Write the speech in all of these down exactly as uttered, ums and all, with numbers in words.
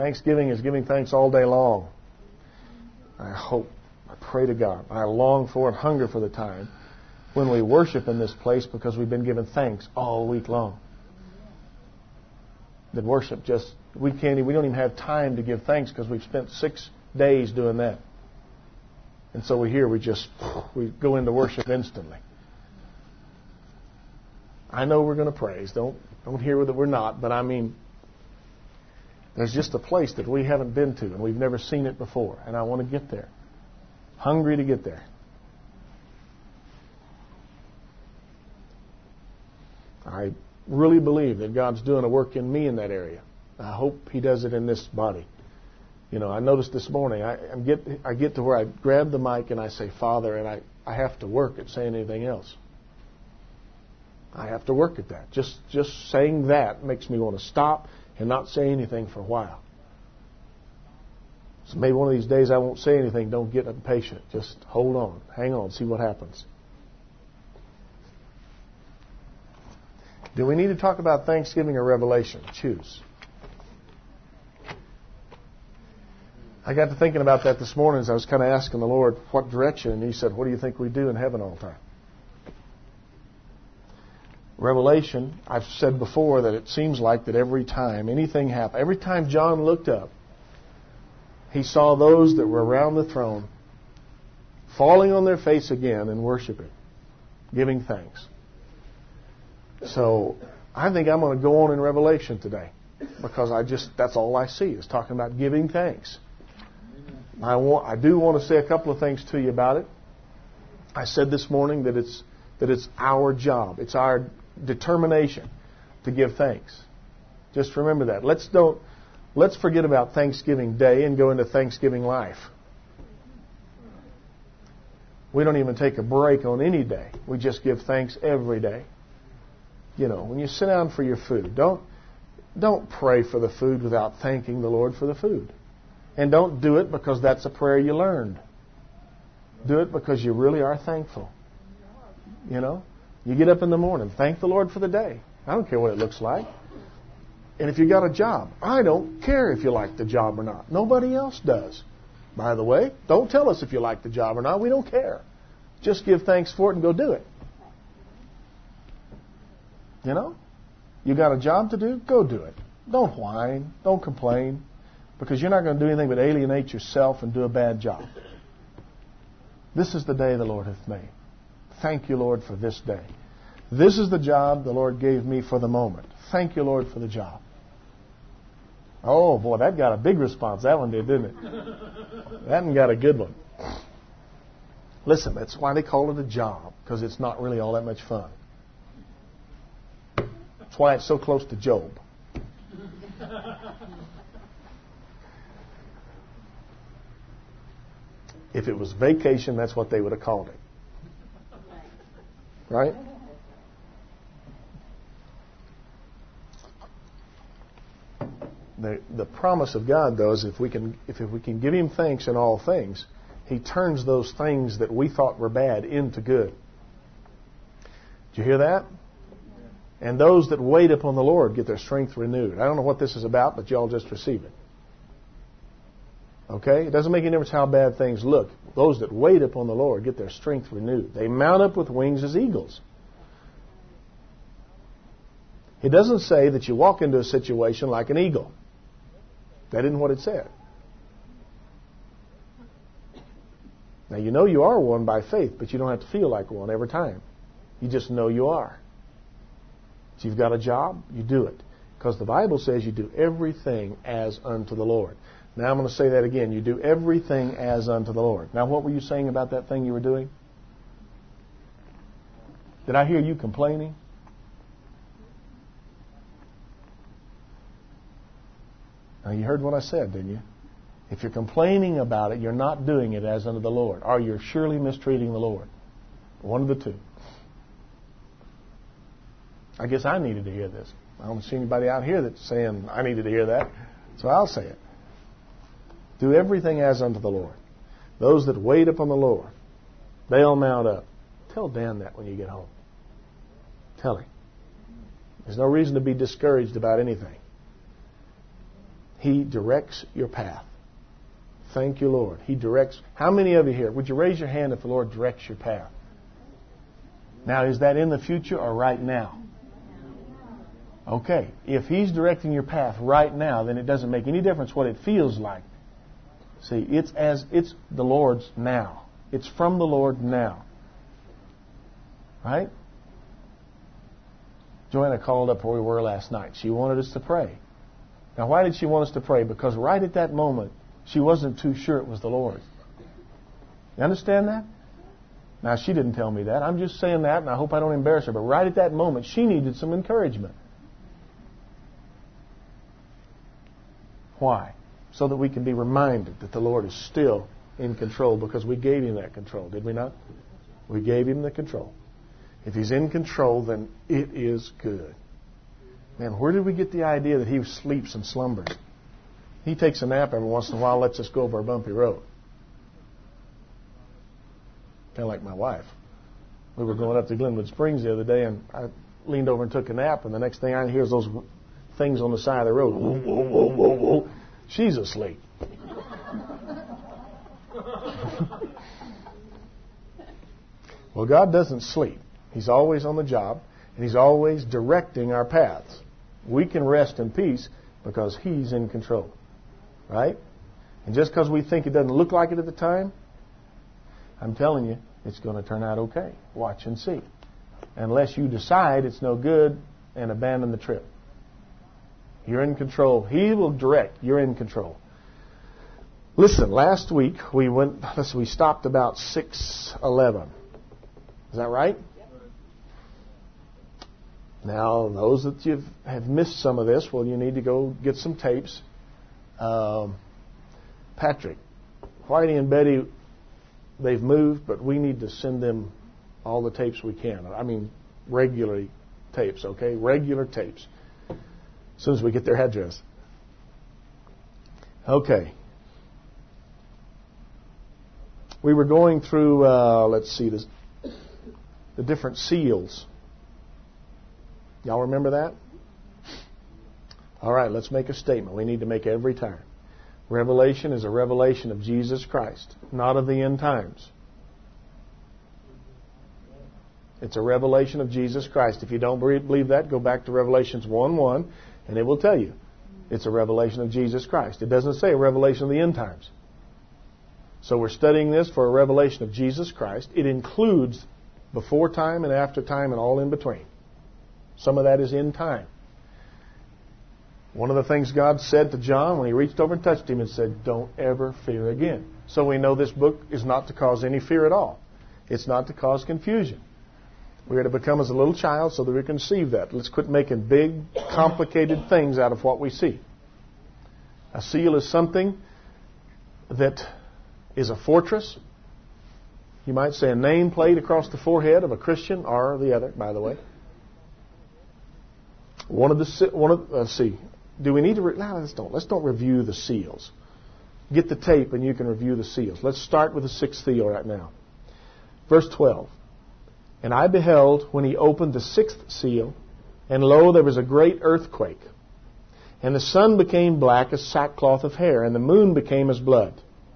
Thanksgiving is giving thanks all day long. I hope, I pray to God, I long for and hunger for the time when we worship in this place because we've been given thanks all week long. That worship just, we can't, we don't even have time to give thanks because we've spent six days doing that. And so we're here, we just, we go into worship instantly. I know we're going to praise. Don't, don't hear that we're not, but I mean, there's just a place that we haven't been to and we've never seen it before. And I want to get there. Hungry to get there. I really believe that God's doing a work in me in that area. I hope He does it in this body. You know, I noticed this morning, I, I get I get to where I grab the mic and I say, Father, and I, I have to work at saying anything else. I have to work at that. Just just saying that makes me want to stop and not say anything for a while. So maybe one of these days I won't say anything. Don't get impatient. Just hold on. Hang on. See what happens. Do we need to talk about Thanksgiving or Revelation? Choose. I got to thinking about that this morning as I was kind of asking the Lord what direction. And He said, what do you think we do in heaven all the time? Revelation, I've said before that it seems like that every time anything happened, every time John looked up, he saw those that were around the throne falling on their face again and worshiping, giving thanks. So I think I'm going to go on in Revelation today because I just, that's all I see is talking about giving thanks. I want, I do want to say a couple of things to you about it. I said this morning that it's that it's our job, it's our determination to give thanks. Just remember that. Let's don't let's forget about Thanksgiving Day and go into Thanksgiving life. We don't even take a break on any day. We just give thanks every day. You know, when you sit down for your food, don't don't pray for the food without thanking the Lord for the food. And don't do it because that's a prayer you learned. Do it because you really are thankful. You know, you get up in the morning, thank the Lord for the day. I don't care what it looks like. And if you got a job, I don't care if you like the job or not. Nobody else does. By the way, don't tell us if you like the job or not. We don't care. Just give thanks for it and go do it. You know, you got a job to do, go do it. Don't whine, don't complain, because you're not going to do anything but alienate yourself and do a bad job. This is the day the Lord hath made. Thank you, Lord, for this day. This is the job the Lord gave me for the moment. Thank you, Lord, for the job. Oh, boy, that got a big response. That one did, didn't it? That one got a good one. Listen, that's why they call it a job, because it's not really all that much fun. That's why it's so close to Job. If it was vacation, that's what they would have called it. Right? The, the promise of God, though, is if we can if, if we can give Him thanks in all things, He turns those things that we thought were bad into good. Did you hear that? And those that wait upon the Lord get their strength renewed. I don't know what this is about, but y'all just receive it. Okay? It doesn't make any difference how bad things look. Those that wait upon the Lord get their strength renewed. They mount up with wings as eagles. It doesn't say that you walk into a situation like an eagle. That isn't what it said. Now, you know you are one by faith, but you don't have to feel like one every time. You just know you are. If you've got a job, you do it. Because the Bible says you do everything as unto the Lord. Now I'm going to say that again. You do everything as unto the Lord. Now what were you saying about that thing you were doing? Did I hear you complaining? Now you heard what I said, didn't you? If you're complaining about it, you're not doing it as unto the Lord. Or you're surely mistreating the Lord. One of the two. I guess I needed to hear this. I don't see anybody out here that's saying I needed to hear that. So I'll say it. Do everything as unto the Lord. Those that wait upon the Lord, they'll mount up. Tell Dan that when you get home. Tell him. There's no reason to be discouraged about anything. He directs your path. Thank you, Lord. He directs. How many of you here, would you raise your hand if the Lord directs your path? Now, is that in the future or right now? Okay. If He's directing your path right now, then it doesn't make any difference what it feels like. See, it's as it's the Lord's now. It's from the Lord now. Right? Joanna called up where we were last night. She wanted us to pray. Now, why did she want us to pray? Because right at that moment, she wasn't too sure it was the Lord. You understand that? Now, she didn't tell me that. I'm just saying that, and I hope I don't embarrass her. But right at that moment, she needed some encouragement. Why? So that we can be reminded that the Lord is still in control, because we gave Him that control, did we not? We gave Him the control. If He's in control, then it is good. Man, where did we get the idea that He sleeps and slumbers? He takes a nap every once in a while, lets us go over a bumpy road. Kind of like my wife. We were going up to Glenwood Springs the other day, and I leaned over and took a nap, and the next thing I hear is those things on the side of the road. Whoa, whoa, whoa, whoa, whoa. She's asleep. Well, God doesn't sleep. He's always on the job, and He's always directing our paths. We can rest in peace because He's in control. Right? And just because we think it doesn't look like it at the time, I'm telling you, it's going to turn out okay. Watch and see. Unless you decide it's no good and abandon the trip. You're in control. He will direct. You're in control. Listen, last week we went. Let's, we stopped about six eleven. Is that right? Now, those that you have missed some of this, well, you need to go get some tapes. Um, Patrick, Whitey and Betty, they've moved, but we need to send them all the tapes we can. I mean, regularly tapes, okay? Regular tapes. As soon as we get their address. Okay. We were going through, uh, let's see, this, the different seals. Y'all remember that? All right, let's make a statement. We need to make every time. Revelation is a revelation of Jesus Christ, not of the end times. It's a revelation of Jesus Christ. If you don't believe that, go back to Revelations one one, and it will tell you. It's a revelation of Jesus Christ. It doesn't say a revelation of the end times. So we're studying this for a revelation of Jesus Christ. It includes before time and after time and all in between. Some of that is in time. One of the things God said to John when He reached over and touched him and said, "Don't ever fear again." So we know this book is not to cause any fear at all. It's not to cause confusion. We are to become as a little child so that we can receive that. Let's quit making big, complicated things out of what we see. A seal is something that is a fortress. You might say a nameplate across the forehead of a Christian, or the other, by the way. One of the one of let's see. Do we need to? Re- no, let's don't. Let's don't review the seals. Get the tape and you can review the seals. Let's start with the sixth seal right now. Verse twelve. And I beheld when He opened the sixth seal, and lo, there was a great earthquake. And the sun became black as sackcloth of hair, and the moon became as blood.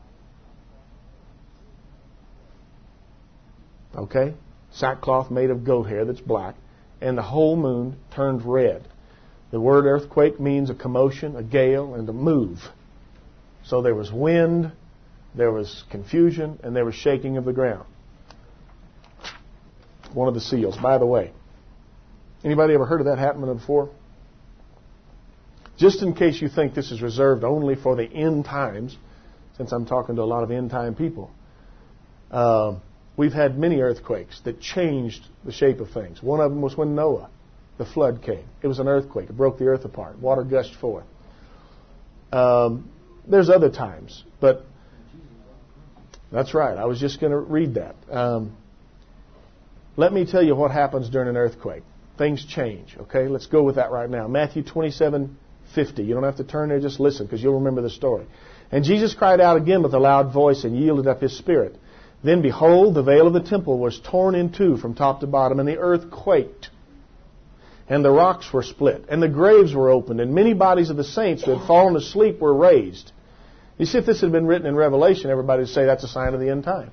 Okay? Sackcloth made of goat hair that's black. And the whole moon turned red. The word earthquake means a commotion, a gale, and a move. So there was wind, there was confusion, and there was shaking of the ground. One of the seals. By the way, anybody ever heard of that happening before? Just in case you think this is reserved only for the end times, since I'm talking to a lot of end time people, uh, we've had many earthquakes that changed the shape of things. One of them was when Noah, the flood came. It was an earthquake. It broke the earth apart. Water gushed forth. Um, there's other times, but that's right. I was just going to read that. Um, let me tell you what happens during an earthquake. Things change, okay? Let's go with that right now. Matthew twenty-seven fifty. You don't have to turn there, just listen, because you'll remember the story. And Jesus cried out again with a loud voice and yielded up His spirit. Then behold, the veil of the temple was torn in two from top to bottom, and the earth quaked. and the rocks were split, and the graves were opened, and many bodies of the saints who had fallen asleep were raised. You see, if this had been written in Revelation, everybody would say that's a sign of the end time.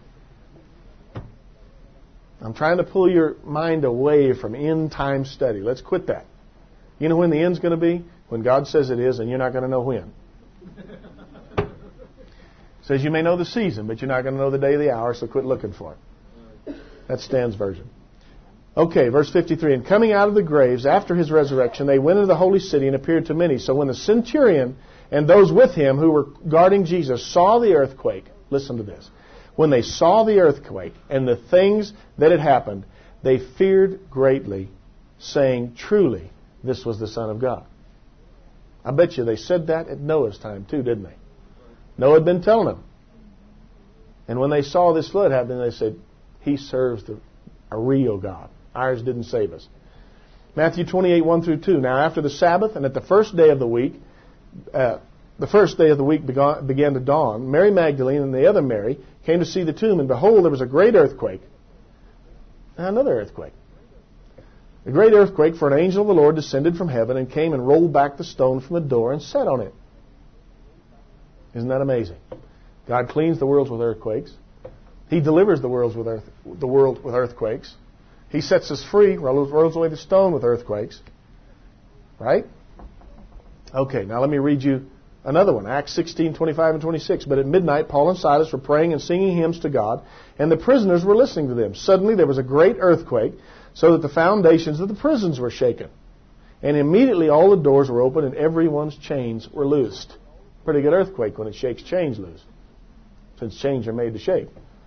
I'm trying to pull your mind away from end time study. Let's quit that. You know when the end's going to be? When God says it is, and you're not going to know when. It says you may know the season, but you're not going to know the day or the hour, so quit looking for it. That's Stan's version. Okay, verse fifty-three. And coming out of the graves after his resurrection, they went into the holy city and appeared to many. So when the centurion and those with him who were guarding Jesus saw the earthquake, listen to this. When they saw the earthquake and the things that had happened, they feared greatly, saying, truly, this was the Son of God. I bet you they said that at Noah's time too, didn't they? Noah had been telling them. And when they saw this flood happen, they said, he serves the, a real God. Ours didn't save us. Matthew twenty-eight, one through two. Now after the Sabbath and at the first day of the week, uh, the first day of the week began, began to dawn, Mary Magdalene and the other Mary came to see the tomb, and behold, there was a great earthquake. Another earthquake. A great earthquake, for an angel of the Lord descended from heaven and came and rolled back the stone from the door and sat on it. Isn't that amazing? God cleans the world with earthquakes. He delivers the world with earth, the world with earthquakes. He sets us free, rolls away the stone with earthquakes. Right? Okay, now let me read you another one. Acts sixteen, twenty-five and twenty-six. But at midnight, Paul and Silas were praying and singing hymns to God, and the prisoners were listening to them. Suddenly there was a great earthquake, so that the foundations of the prisons were shaken. And immediately all the doors were opened, and everyone's chains were loosed. Pretty good earthquake when it shakes chains loose, since chains are made to shake.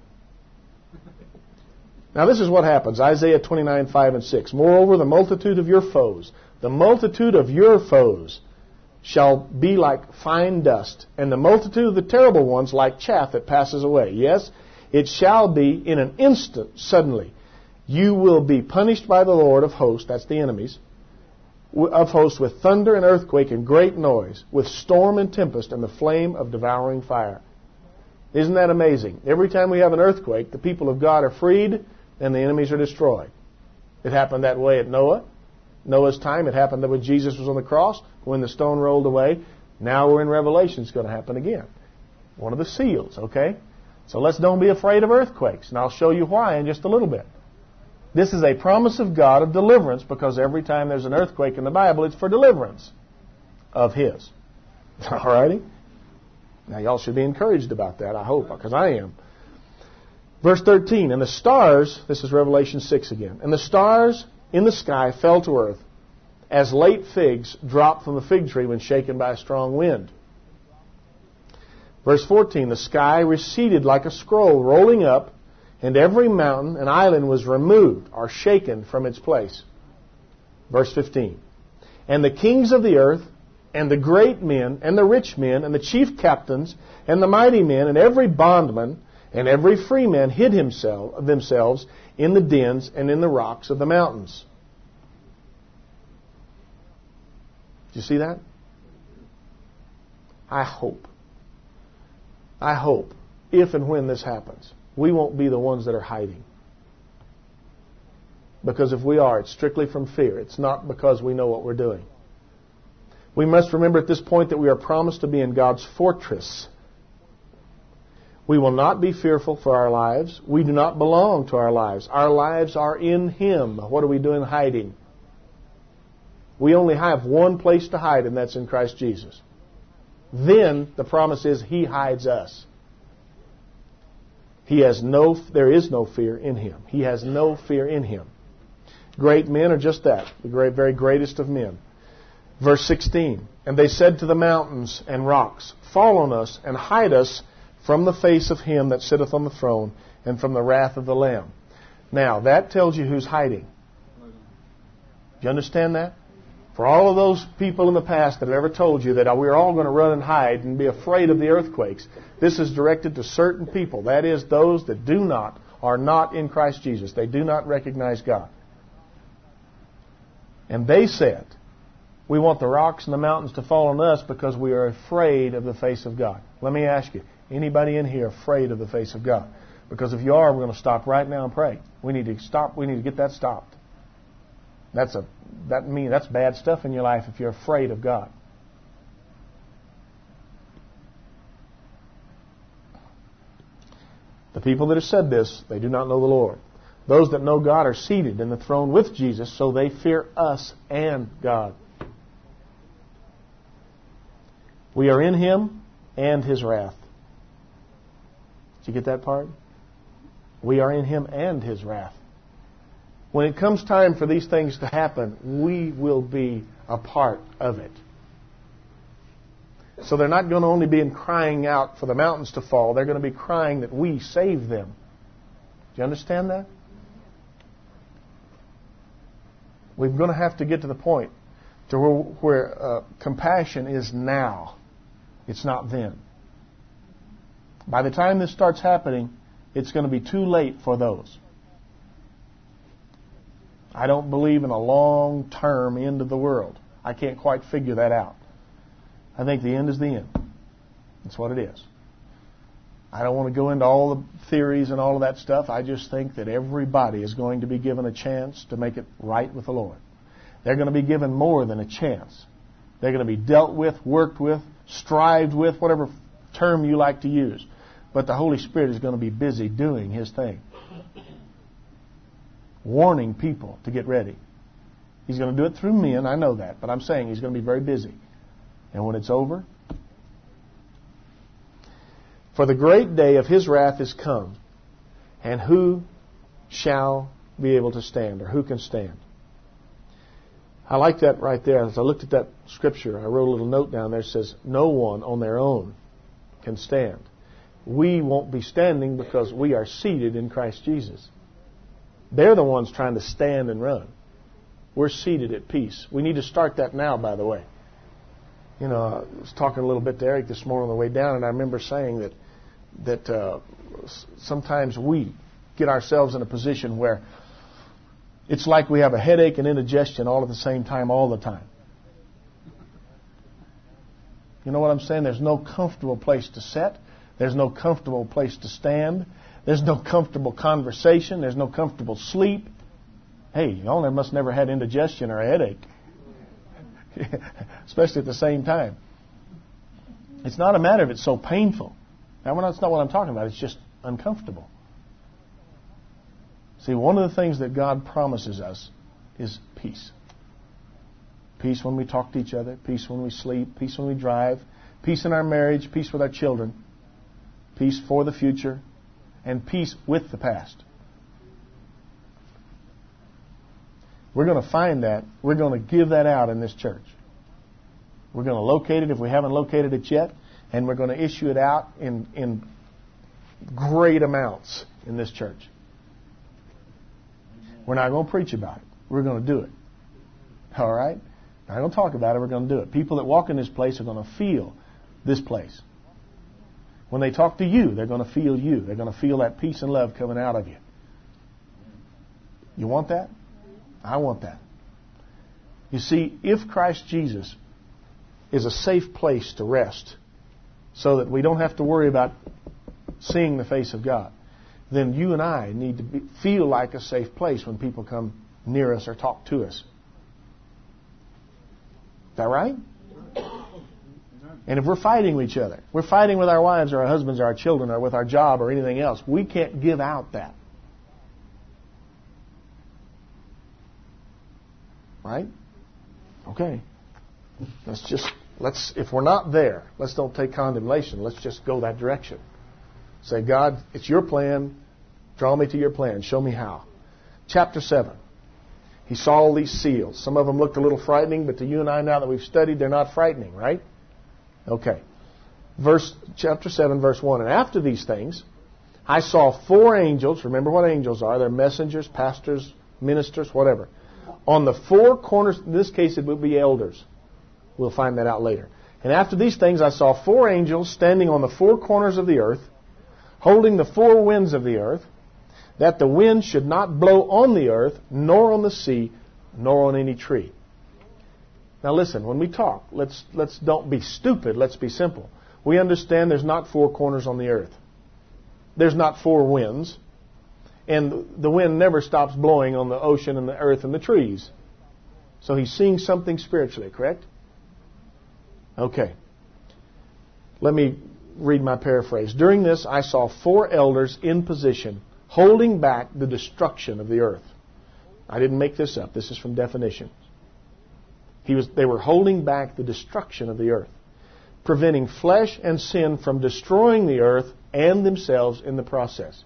Now this is what happens. Isaiah twenty-nine, five and six. Moreover, the multitude of your foes, the multitude of your foes shall be like fine dust, and the multitude of the terrible ones like chaff that passes away. Yes, it shall be in an instant, suddenly. You will be punished by the Lord of hosts, that's the enemies, of hosts, with thunder and earthquake and great noise, with storm and tempest and the flame of devouring fire. Isn't that amazing? Every time we have an earthquake, the people of God are freed and the enemies are destroyed. It happened that way at Noah. Noah's time. It happened that when Jesus was on the cross, when the stone rolled away. Now we're in Revelation. It's going to happen again. One of the seals, okay? So let's don't be afraid of earthquakes. And I'll show you why in just a little bit. This is a promise of God of deliverance, because every time there's an earthquake in the Bible, it's for deliverance of His. All righty? Now y'all should be encouraged about that, I hope, because I am. Verse thirteen, and the stars, this is Revelation six again, and the stars in the sky fell to earth as late figs drop from the fig tree when shaken by a strong wind. Verse fourteen, the sky receded like a scroll rolling up, and every mountain and island was removed or shaken from its place. Verse fifteen, and the kings of the earth and the great men and the rich men and the chief captains and the mighty men and every bondman and every free man hid himself, themselves in the dens and in the rocks of the mountains. Do you see that? I hope, I hope, if and when this happens, we won't be the ones that are hiding. Because if we are, it's strictly from fear. It's not because we know what we're doing. We must remember at this point that we are promised to be in God's fortress. We will not be fearful for our lives. We do not belong to our lives. Our lives are in Him. What are we doing hiding? We only have one place to hide, and that's in Christ Jesus. Then the promise is He hides us. He has no, there is no fear in Him. He has no fear in Him. Great men are just that, the great, very greatest of men. Verse sixteen, and they said to the mountains and rocks, fall on us and hide us from the face of Him that sitteth on the throne and from the wrath of the Lamb. Now, that tells you who's hiding. Do you understand that? For all of those people in the past that have ever told you that we're all going to run and hide and be afraid of the earthquakes, this is directed to certain people. That is, those that do not, are not in Christ Jesus. They do not recognize God. And they said, we want the rocks and the mountains to fall on us because we are afraid of the face of God. Let me ask you, anybody in here afraid of the face of God? Because if you are, we're going to stop right now and pray. We need to stop. We need to get that stopped. That's a that mean that's bad stuff in your life if you're afraid of God. The people that have said this, they do not know the Lord. Those that know God are seated in the throne with Jesus, so they fear us and God. We are in Him and His wrath. Did you get that part? We are in Him and His wrath. When it comes time for these things to happen, we will be a part of it. So they're not going to only be crying out for the mountains to fall. They're going to be crying that we save them. Do you understand that? We're going to have to get to the point to where, where uh, compassion is now. It's not then. By the time this starts happening, it's going to be too late for those. I don't believe in a long-term end of the world. I can't quite figure that out. I think the end is the end. That's what it is. I don't want to go into all the theories and all of that stuff. I just think that everybody is going to be given a chance to make it right with the Lord. They're going to be given more than a chance. They're going to be dealt with, worked with, strived with, whatever term you like to use. But the Holy Spirit is going to be busy doing His thing. Warning people to get ready. He's going to do it through men, I know that. But I'm saying He's going to be very busy. And when it's over, for the great day of His wrath is come, and who shall be able to stand, or who can stand? I like that right there. As I looked at that scripture, I wrote a little note down there that says, no one on their own can stand. We won't be standing because we are seated in Christ Jesus. They're the ones trying to stand and run. We're seated at peace. We need to start that now, by the way. You know, I was talking a little bit to Eric this morning on the way down, and I remember saying that that uh, sometimes we get ourselves in a position where it's like we have a headache and indigestion all at the same time, all the time. You know what I'm saying? There's no comfortable place to sit. There's no comfortable place to stand. There's no comfortable conversation. There's no comfortable sleep. Hey, y'all must never had indigestion or a headache. Especially at the same time. It's not a matter of it's so painful. Now, that's not what I'm talking about. It's just uncomfortable. See, one of the things that God promises us is peace. Peace when we talk to each other. Peace when we sleep. Peace when we drive. Peace in our marriage. Peace with our children. Peace for the future. And peace with the past. We're going to find that. We're going to give that out in this church. We're going to locate it if we haven't located it yet. And we're going to issue it out in, in great amounts in this church. We're not going to preach about it. We're going to do it. All right? We're not going to talk about it. We're going to do it. People that walk in this place are going to feel this place. When they talk to you, they're going to feel you. They're going to feel that peace and love coming out of you. You want that? I want that. You see, if Christ Jesus is a safe place to rest so that we don't have to worry about seeing the face of God, then you and I need to be, feel like a safe place when people come near us or talk to us. Is that right? And if we're fighting with each other, we're fighting with our wives or our husbands or our children or with our job or anything else, we can't give out that. Right? Okay. Let's just, let's, if we're not there, let's don't take condemnation. Let's just go that direction. Say, God, it's your plan. Draw me to your plan. Show me how. Chapter seven. He saw all these seals. Some of them looked a little frightening, but to you and I, now that we've studied, they're not frightening, right? Okay. Verse, chapter seven, verse one. And after these things, I saw four angels. Remember what angels are. They're messengers, pastors, ministers, whatever. On the four corners, in this case it would be elders. We'll find that out later. And after these things I saw four angels standing on the four corners of the earth, holding the four winds of the earth, that the wind should not blow on the earth, nor on the sea, nor on any tree. Now listen, when we talk, let's let's don't be stupid, let's be simple. We understand there's not four corners on the earth. There's not four winds. And the wind never stops blowing on the ocean and the earth and the trees. So he's seeing something spiritually, correct? Okay. Let me read my paraphrase. During this, I saw four elders in position, holding back the destruction of the earth. I didn't make this up. This is from definitions. He was, they were holding back the destruction of the earth, preventing flesh and sin from destroying the earth and themselves in the process.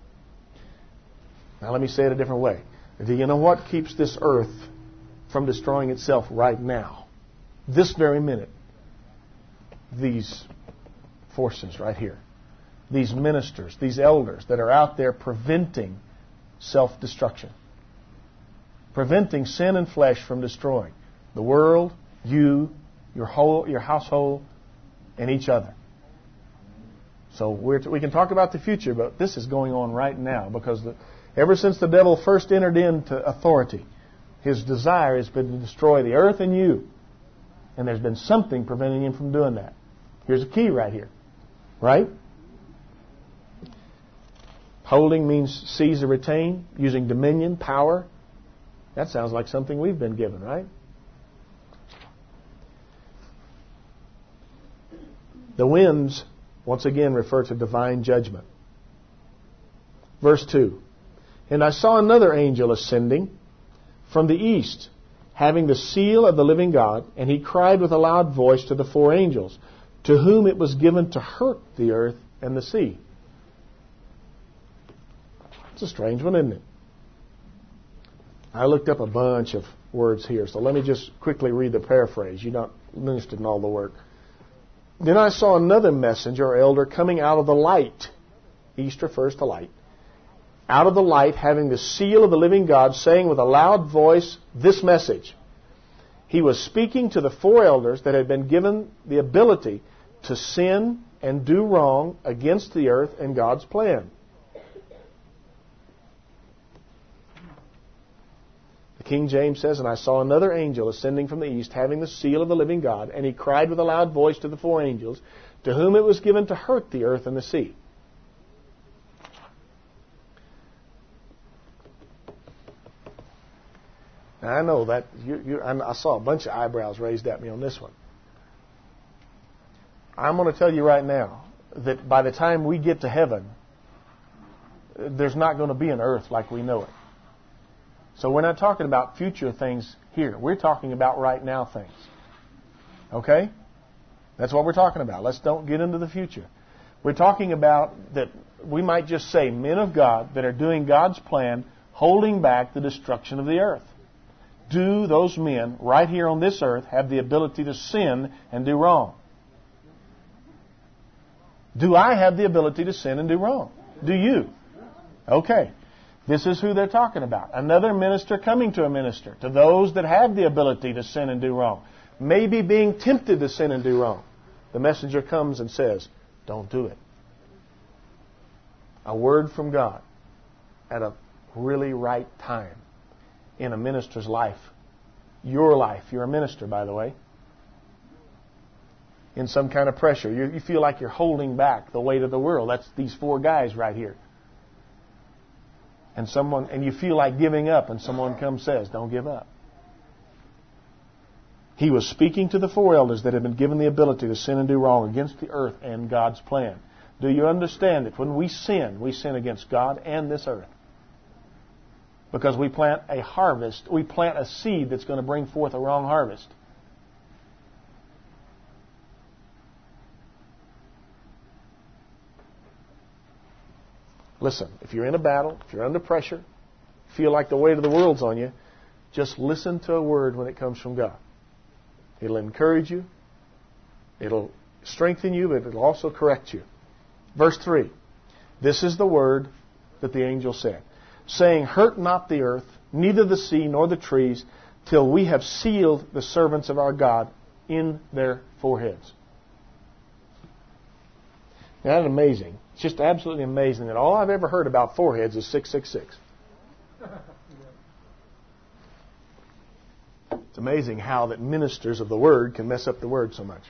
Now let me say it a different way. Do you know what keeps this earth from destroying itself right now? This very minute. These forces right here. These ministers, these elders that are out there preventing self-destruction. Preventing sin and flesh from destroying the world, you, your whole, your household, and each other. So we're t- we can talk about the future, but this is going on right now because the, ever since the devil first entered into authority, his desire has been to destroy the earth and you. And there's been something preventing him from doing that. Here's a key right here. Right? Holding means seize or retain, using dominion, power. That sounds like something we've been given, right? The winds, once again, refer to divine judgment. Verse two. And I saw another angel ascending from the east, having the seal of the living God, and he cried with a loud voice to the four angels, to whom it was given to hurt the earth and the sea. It's a strange one, isn't it? I looked up a bunch of words here, so let me just quickly read the paraphrase. You're not interested in all the work. Then I saw another messenger or elder coming out of the light. East refers to light. Out of the light, having the seal of the living God, saying with a loud voice this message. He was speaking to the four elders that had been given the ability to sin and do wrong against the earth and God's plan. King James says, and I saw another angel ascending from the east, having the seal of the living God, and he cried with a loud voice to the four angels, to whom it was given to hurt the earth and the sea. Now, I know that you, you, I saw a bunch of eyebrows raised at me on this one. I'm going to tell you right now that by the time we get to heaven, there's not going to be an earth like we know it. So we're not talking about future things here. We're talking about right now things. Okay? That's what we're talking about. Let's don't get into the future. We're talking about that we might just say men of God that are doing God's plan, holding back the destruction of the earth. Do those men right here on this earth have the ability to sin and do wrong? Do I have the ability to sin and do wrong? Do you? Okay. This is who they're talking about. Another minister coming to a minister, to those that have the ability to sin and do wrong. Maybe being tempted to sin and do wrong. The messenger comes and says, don't do it. A word from God at a really right time in a minister's life. Your life. You're a minister, by the way. In some kind of pressure. You, you feel like you're holding back the weight of the world. That's these four guys right here. And someone, and you feel like giving up, and someone comes and says, don't give up. He was speaking to the four elders that had been given the ability to sin and do wrong against the earth and God's plan. Do you understand that when we sin, we sin against God and this earth? Because we plant a harvest, we plant a seed that's going to bring forth a wrong harvest. Listen, if you're in a battle, if you're under pressure, feel like the weight of the world's on you, just listen to a word when it comes from God. It'll encourage you. It'll strengthen you, but it'll also correct you. Verse three. This is the word that the angel said, saying, hurt not the earth, neither the sea nor the trees, till we have sealed the servants of our God in their foreheads. Isn't that amazing? It's just absolutely amazing that all I've ever heard about foreheads is six six six. It's amazing how that ministers of the Word can mess up the Word so much.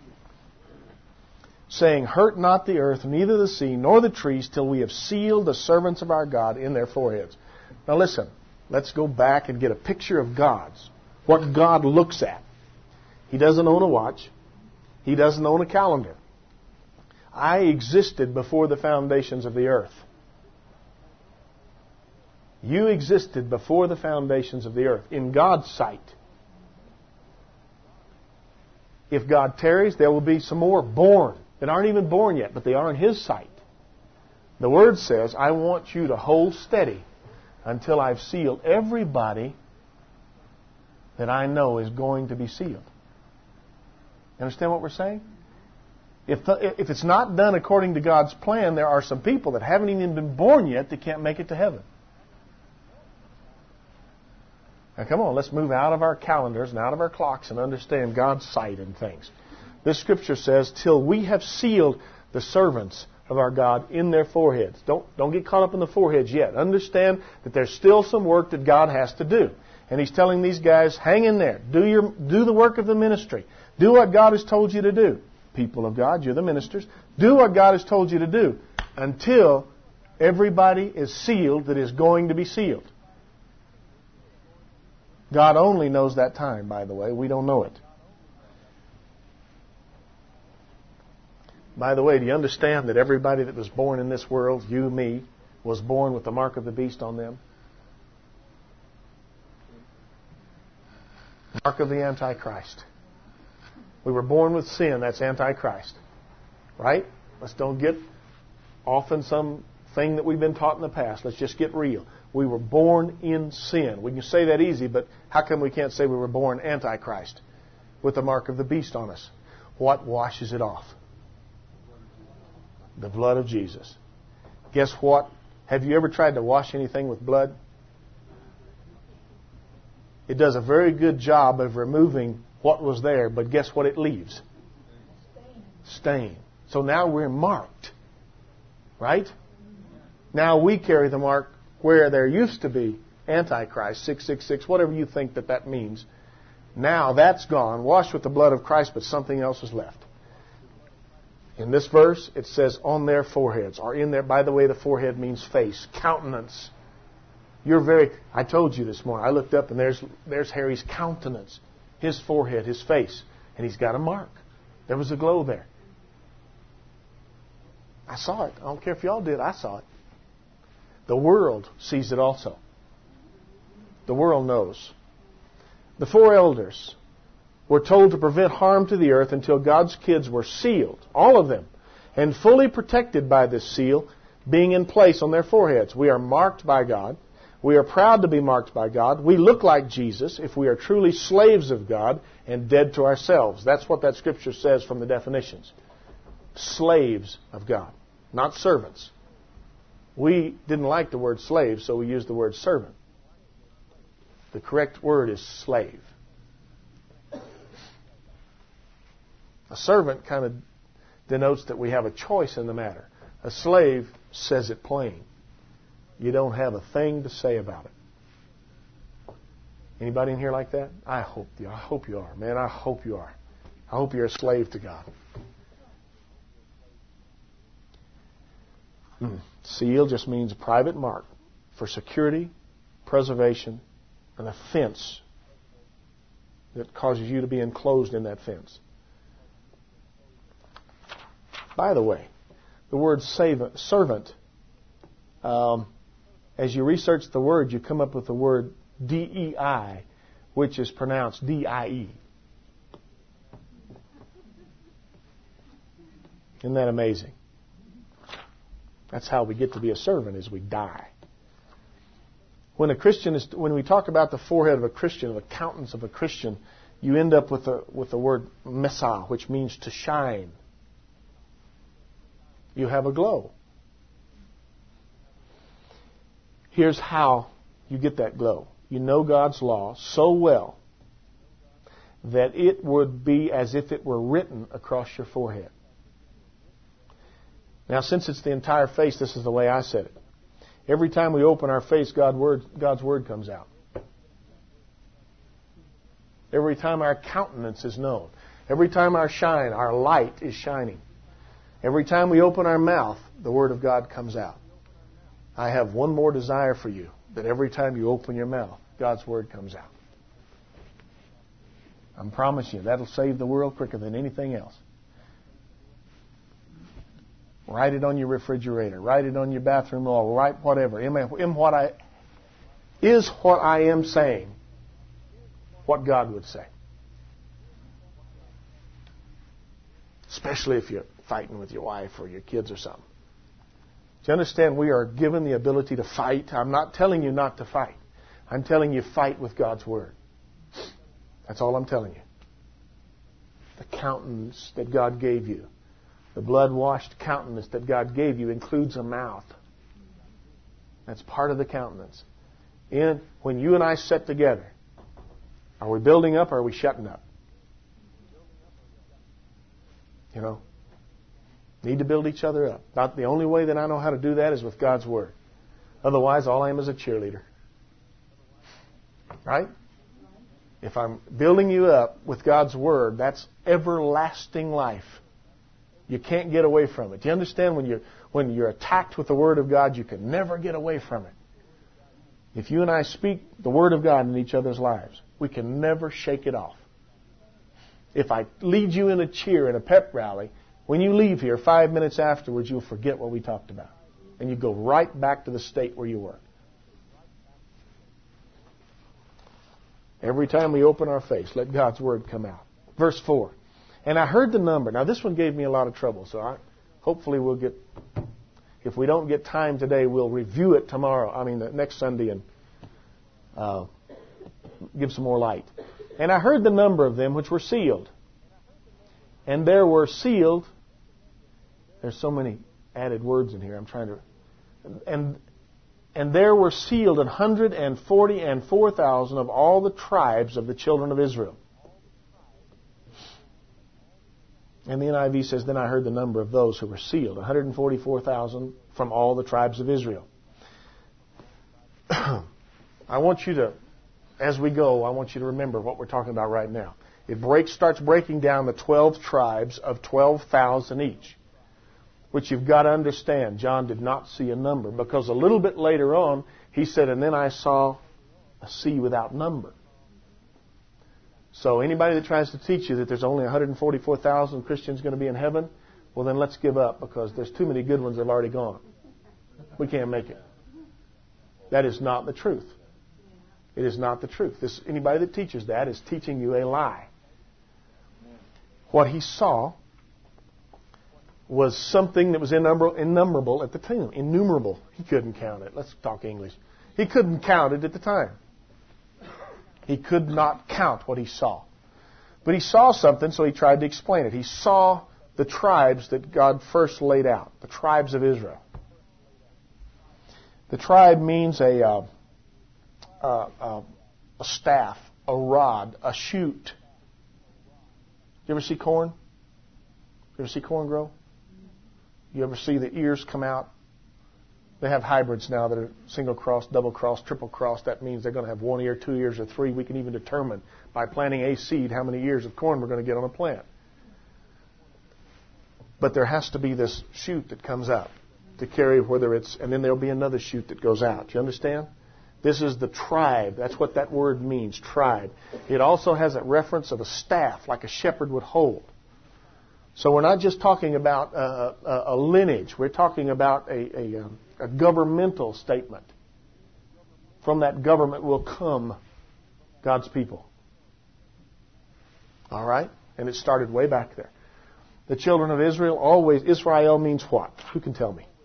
Saying, hurt not the earth, neither the sea, nor the trees, till we have sealed the servants of our God in their foreheads. Now listen, let's go back and get a picture of God's what God looks at. He doesn't own a watch. He doesn't own a calendar. I existed before the foundations of the earth. You existed before the foundations of the earth in God's sight. If God tarries, there will be some more born that aren't even born yet, but they are in His sight. The Word says, I want you to hold steady until I've sealed everybody that I know is going to be sealed. You understand what we're saying? If, the, if it's not done according to God's plan, there are some people that haven't even been born yet that can't make it to heaven. Now come on, let's move out of our calendars and out of our clocks and understand God's sight in things. This Scripture says, till we have sealed the servants of our God in their foreheads. Don't, don't get caught up in the foreheads yet. Understand that there's still some work that God has to do. And He's telling these guys, hang in there. Do, your, do the work of the ministry. Do what God has told you to do. People of God, you're the ministers. Do what God has told you to do until everybody is sealed that is going to be sealed. God only knows that time, by the way. We don't know it. By the way, do you understand that everybody that was born in this world, you, me, was born with the mark of the beast on them? Mark of the Antichrist. We were born with sin. That's Antichrist. Right? Let's don't get off in some thing that we've been taught in the past. Let's just get real. We were born in sin. We can say that easy, but how come we can't say we were born Antichrist with the mark of the beast on us? What washes it off? The blood of Jesus. Guess what? Have you ever tried to wash anything with blood? It does a very good job of removing what was there, but guess what it leaves? Stain. Stain. So now we're marked. Right? Now we carry the mark where there used to be Antichrist, six six six, whatever you think that that means. Now that's gone, washed with the blood of Christ, but something else is left. In this verse, it says on their foreheads, or in there. By the way, the forehead means face, countenance. You're very, I told you this morning, I looked up and there's, there's Harry's countenance, his forehead, his face, and he's got a mark. There was a glow there. I saw it. I don't care if y'all did, I saw it. The world sees it also. The world knows. The four elders were told to prevent harm to the earth until God's kids were sealed, all of them, and fully protected by this seal being in place on their foreheads. We are marked by God. We are proud to be marked by God. We look like Jesus if we are truly slaves of God and dead to ourselves. That's what that Scripture says from the definitions. Slaves of God, not servants. We didn't like the word slave, so we used the word servant. The correct word is slave. A servant kind of denotes that we have a choice in the matter. A slave says it plain. You don't have a thing to say about it. Anybody in here like that? I hope you. I hope you are, man. I hope you are. I hope you're a slave to God. Hmm. Seal just means a private mark for security, preservation, and a fence that causes you to be enclosed in that fence. By the way, the word servant, um, as you research the word, you come up with the word D E I, which is pronounced D I E. Isn't that amazing? That's how we get to be a servant, is we die. When a Christian is, when we talk about the forehead of a Christian, the countenance of a Christian, you end up with the with the word mesa, which means to shine. You have a glow. Here's how you get that glow. You know God's law so well that it would be as if it were written across your forehead. Now, since it's the entire face, this is the way I said it. Every time we open our face, God word, God's Word comes out. Every time our countenance is known. Every time our shine, our light is shining. Every time we open our mouth, the Word of God comes out. I have one more desire for you, that every time you open your mouth, God's Word comes out. I'm promising you, that'll save the world quicker than anything else. Write it on your refrigerator. Write it on your bathroom wall. Write whatever. In, in what I is what I am saying, what God would say. Especially if you're fighting with your wife or your kids or something. Do you understand we are given the ability to fight? I'm not telling you not to fight. I'm telling you fight with God's Word. That's all I'm telling you. The countenance that God gave you, the blood-washed countenance that God gave you includes a mouth. That's part of the countenance. And when you and I sit together, are we building up or are we shutting up? You know, need to build each other up. About the only way that I know how to do that is with God's Word. Otherwise, all I am is a cheerleader. Right? If I'm building you up with God's Word, that's everlasting life. You can't get away from it. Do you understand when you're, when you're attacked with the Word of God, you can never get away from it. If you and I speak the Word of God in each other's lives, we can never shake it off. If I lead you in a cheer in a pep rally, when you leave here, five minutes afterwards, you'll forget what we talked about. And you go right back to the state where you were. Every time we open our face, let God's Word come out. Verse four. And I heard the number. Now, this one gave me a lot of trouble, so I, hopefully we'll get, if we don't get time today, we'll review it tomorrow, I mean, next Sunday, and uh, give some more light. And I heard the number of them which were sealed. And there were sealed, there's so many added words in here, I'm trying to, and and there were sealed one hundred forty and four thousand of all the tribes of the children of Israel. And the N I V says, then I heard the number of those who were sealed, one hundred forty-four thousand from all the tribes of Israel. I want you to, as we go, I want you to remember what we're talking about right now. It breaks, starts breaking down the twelve tribes of twelve thousand each, which you've got to understand. John did not see a number, because a little bit later on, he said, and then I saw a sea without number. So anybody that tries to teach you that there's only one hundred forty-four thousand Christians going to be in heaven, well then let's give up, because there's too many good ones that have already gone. We can't make it. That is not the truth. It is not the truth. This, anybody that teaches that is teaching you a lie. What he saw was something that was innumber- innumerable at the time. Innumerable. He couldn't count it. Let's talk English. He couldn't count it at the time. He could not count what he saw. But he saw something, so he tried to explain it. He saw the tribes that God first laid out, the tribes of Israel. The tribe means a, uh, uh, uh, a staff, a rod, a shoot. You ever see corn? You ever see corn grow? You ever see the ears come out? They have hybrids now that are single cross, double cross, triple cross. That means they're going to have one ear, two ears, or three. We can even determine by planting a seed how many ears of corn we're going to get on a plant. But there has to be this shoot that comes out to carry whether it's, and then there'll be another shoot that goes out. You understand? This is the tribe. That's what that word means, tribe. It also has a reference of a staff, like a shepherd would hold. So we're not just talking about a, a, a lineage. We're talking about a, a, a governmental statement. From that government will come God's people. All right? And it started way back there. The children of Israel always, Israel means what? Who can tell me?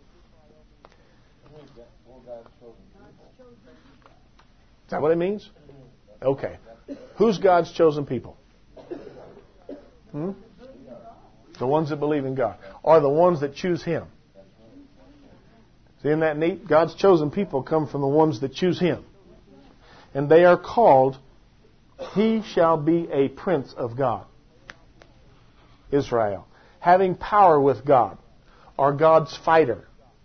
Is that what it means? Okay. Who's God's chosen people? Hmm? The ones that believe in God. Or the ones that choose Him. See, isn't that neat? God's chosen people come from the ones that choose Him. And they are called, He shall be a prince of God. Israel. Having power with God. Or God's fighter.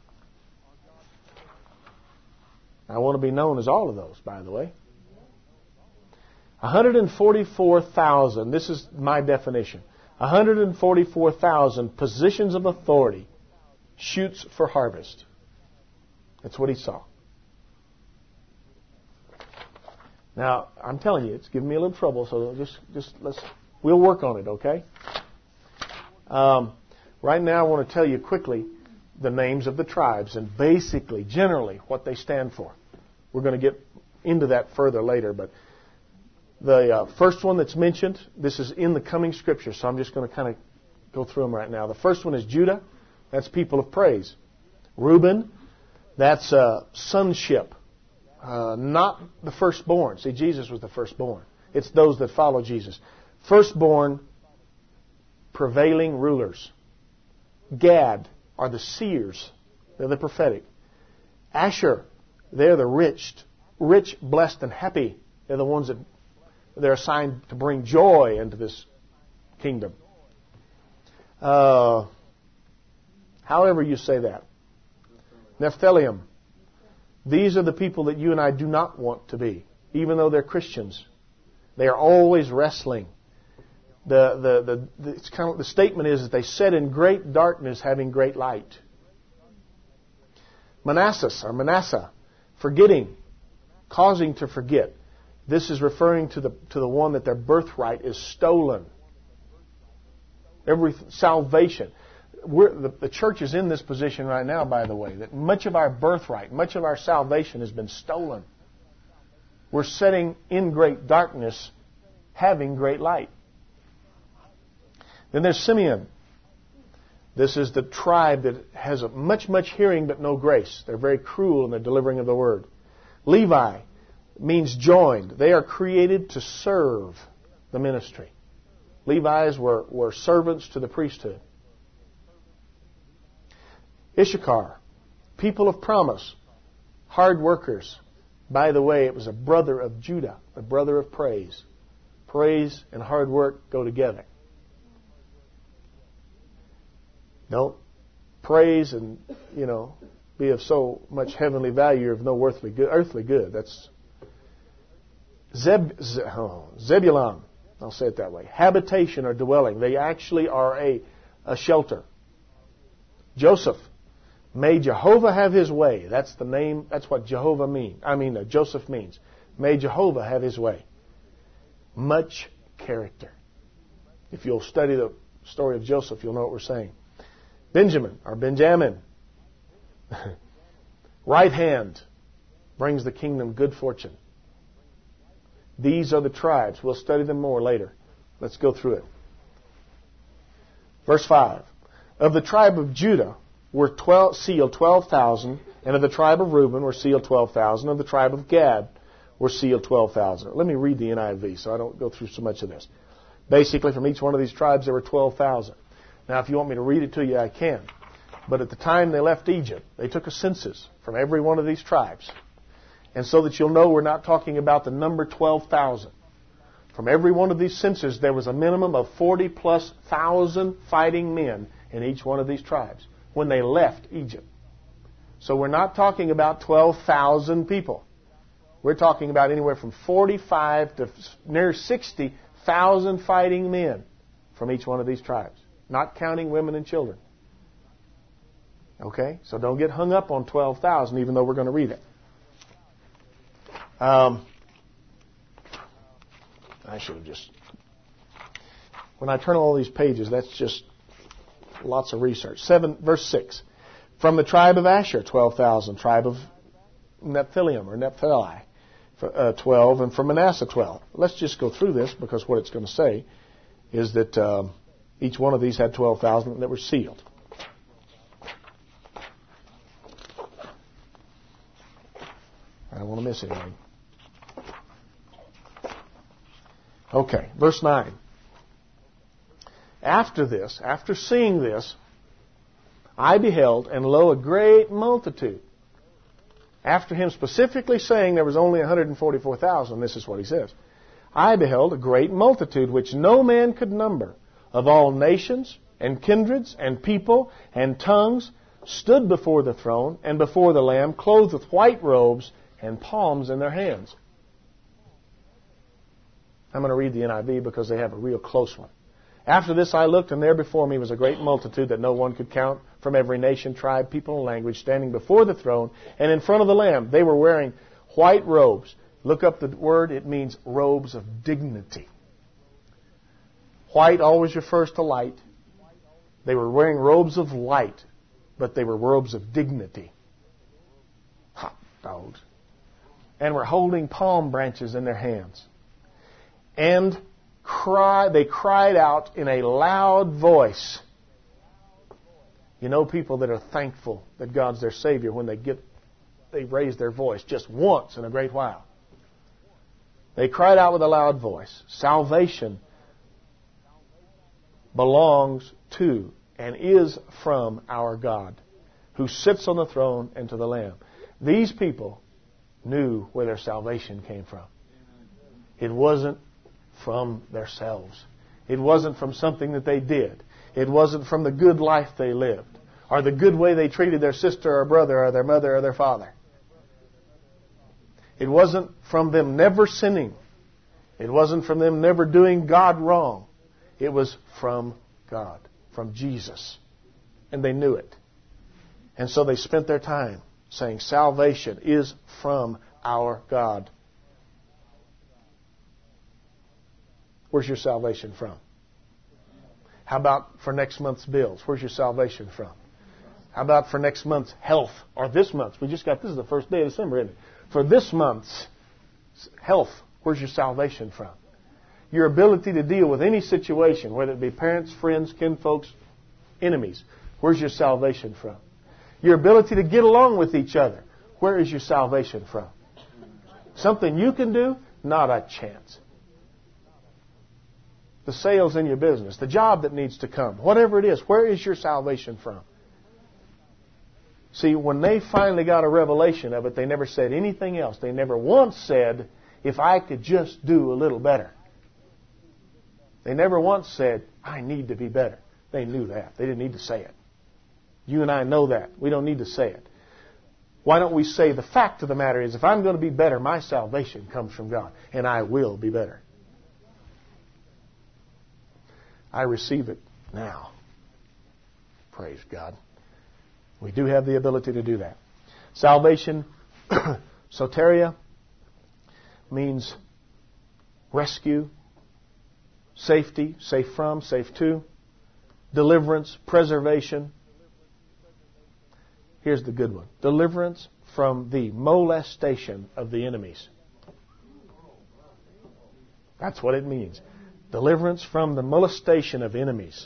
I want to be known as all of those, by the way. one hundred forty-four thousand, this is my definition. one hundred forty-four thousand positions of authority, shoots for harvest. That's what he saw. Now, I'm telling you, it's giving me a little trouble, so just, just let's, we'll work on it, okay? Um, right now, I want to tell you quickly the names of the tribes and basically, generally, what they stand for. We're going to get into that further later, but the uh, first one that's mentioned, this is in the coming scripture, so I'm just going to kind of go through them right now. The first one is Judah. That's people of praise. Reuben, that's uh, sonship. Uh, not the firstborn. See, Jesus was the firstborn. It's those that follow Jesus. Firstborn, prevailing rulers. Gad are the seers. They're the prophetic. Asher, they're the rich, rich, blessed, and happy. They're the ones that they're assigned to bring joy into this kingdom. Uh, however you say that. Nephthalim. These are the people that you and I do not want to be, even though they're Christians. They are always wrestling. The, the, the, the, it's kind of, the statement is that they sat in great darkness having great light. Manasseh, or Manasseh, forgetting, causing to forget. This is referring to the, to the one that their birthright is stolen. Every salvation. We're, the, the church is in this position right now, by the way, that much of our birthright, much of our salvation has been stolen. We're sitting in great darkness, having great light. Then there's Simeon. This is the tribe that has a much, much hearing but no grace. They're very cruel in the delivering of the word. Levi means joined. They are created to serve the ministry. Levites were, were servants to the priesthood. Issachar, people of promise, hard workers. By the way, it was a brother of Judah, a brother of praise. Praise and hard work go together. Don't praise and, you know, be of so much heavenly value of no earthly good. Earthly good. That's Zeb, Ze, oh, Zebulun. I'll say it that way. Habitation or dwelling. They actually are a, a shelter. Joseph. May Jehovah have His way. That's the name. That's what Jehovah means. I mean, uh, Joseph means. May Jehovah have His way. Much character. If you'll study the story of Joseph, you'll know what we're saying. Benjamin, or Benjamin. Right hand brings the kingdom good fortune. These are the tribes. We'll study them more later. Let's go through it. Verse five. Of the tribe of Judah were twelve, sealed twelve thousand, and of the tribe of Reuben were sealed twelve thousand, of the tribe of Gad were sealed twelve thousand. Let me read the N I V so I don't go through so much of this. Basically, from each one of these tribes, there were twelve thousand. Now, if you want me to read it to you, I can. But at the time they left Egypt, they took a census from every one of these tribes. And so that you'll know we're not talking about the number twelve thousand. From every one of these censuses, there was a minimum of forty plus thousand fighting men in each one of these tribes when they left Egypt. So we're not talking about twelve thousand people. We're talking about anywhere from forty-five to near sixty thousand fighting men from each one of these tribes, not counting women and children. Okay? So don't get hung up on twelve thousand, even though we're going to read it. Um, I should have just... When I turn all these pages, that's just lots of research. Seven, verse six. From the tribe of Asher, twelve thousand. Tribe of Nephthalim, or Naphtali, uh, twelve. And from Manasseh, twelve. Let's just go through this, because what it's going to say is that um, each one of these had twelve thousand that were sealed. I don't want to miss anything. Okay, verse nine. After this, after seeing this, I beheld, and lo, a great multitude. After him specifically saying there was only one hundred forty-four thousand, this is what he says. I beheld a great multitude which no man could number, of all nations and kindreds and people and tongues, stood before the throne and before the Lamb, clothed with white robes and palms in their hands. I'm going to read the N I V because they have a real close one. After this I looked, and there before me was a great multitude that no one could count, from every nation, tribe, people, and language, standing before the throne and in front of the Lamb. They were wearing white robes, Look up the word. It means robes of dignity. White always refers to light. They were wearing robes of light, but they were robes of dignity. Hot dogs. And were holding palm branches in their hands. And cry, they cried out in a loud voice. You know people that are thankful that God's their Savior when they get, they raise their voice just once in a great while. They cried out with a loud voice. Salvation belongs to and is from our God, who sits on the throne, and to the Lamb. These people knew where their salvation came from. It wasn't from themselves. It wasn't from something that they did. It wasn't from the good life they lived, or the good way they treated their sister or brother or their mother or their father. It wasn't from them never sinning. It wasn't from them never doing God wrong. It was from God, from Jesus. And they knew it. And so they spent their time saying, salvation is from our God. Where's your salvation from? How about for next month's bills? Where's your salvation from? How about for next month's health? Or this month's? We just got, this is the first day of December, isn't it? For this month's health, where's your salvation from? Your ability to deal with any situation, whether it be parents, friends, kinfolks, enemies, where's your salvation from? Your ability to get along with each other, where is your salvation from? Something you can do? Not a chance. The sales in your business, the job that needs to come, whatever it is, where is your salvation from? See, when they finally got a revelation of it, they never said anything else. They never once said, if I could just do a little better. They never once said, I need to be better. They knew that. They didn't need to say it. You and I know that. We don't need to say it. Why don't we say the fact of the matter is, if I'm going to be better, my salvation comes from God, and I will be better. I receive it now. Praise God. We do have the ability to do that. Salvation, soteria, means rescue, safety, safe from, safe to, deliverance, preservation. Here's the good one. Deliverance from the molestation of the enemies. That's what it means. Deliverance from the molestation of enemies.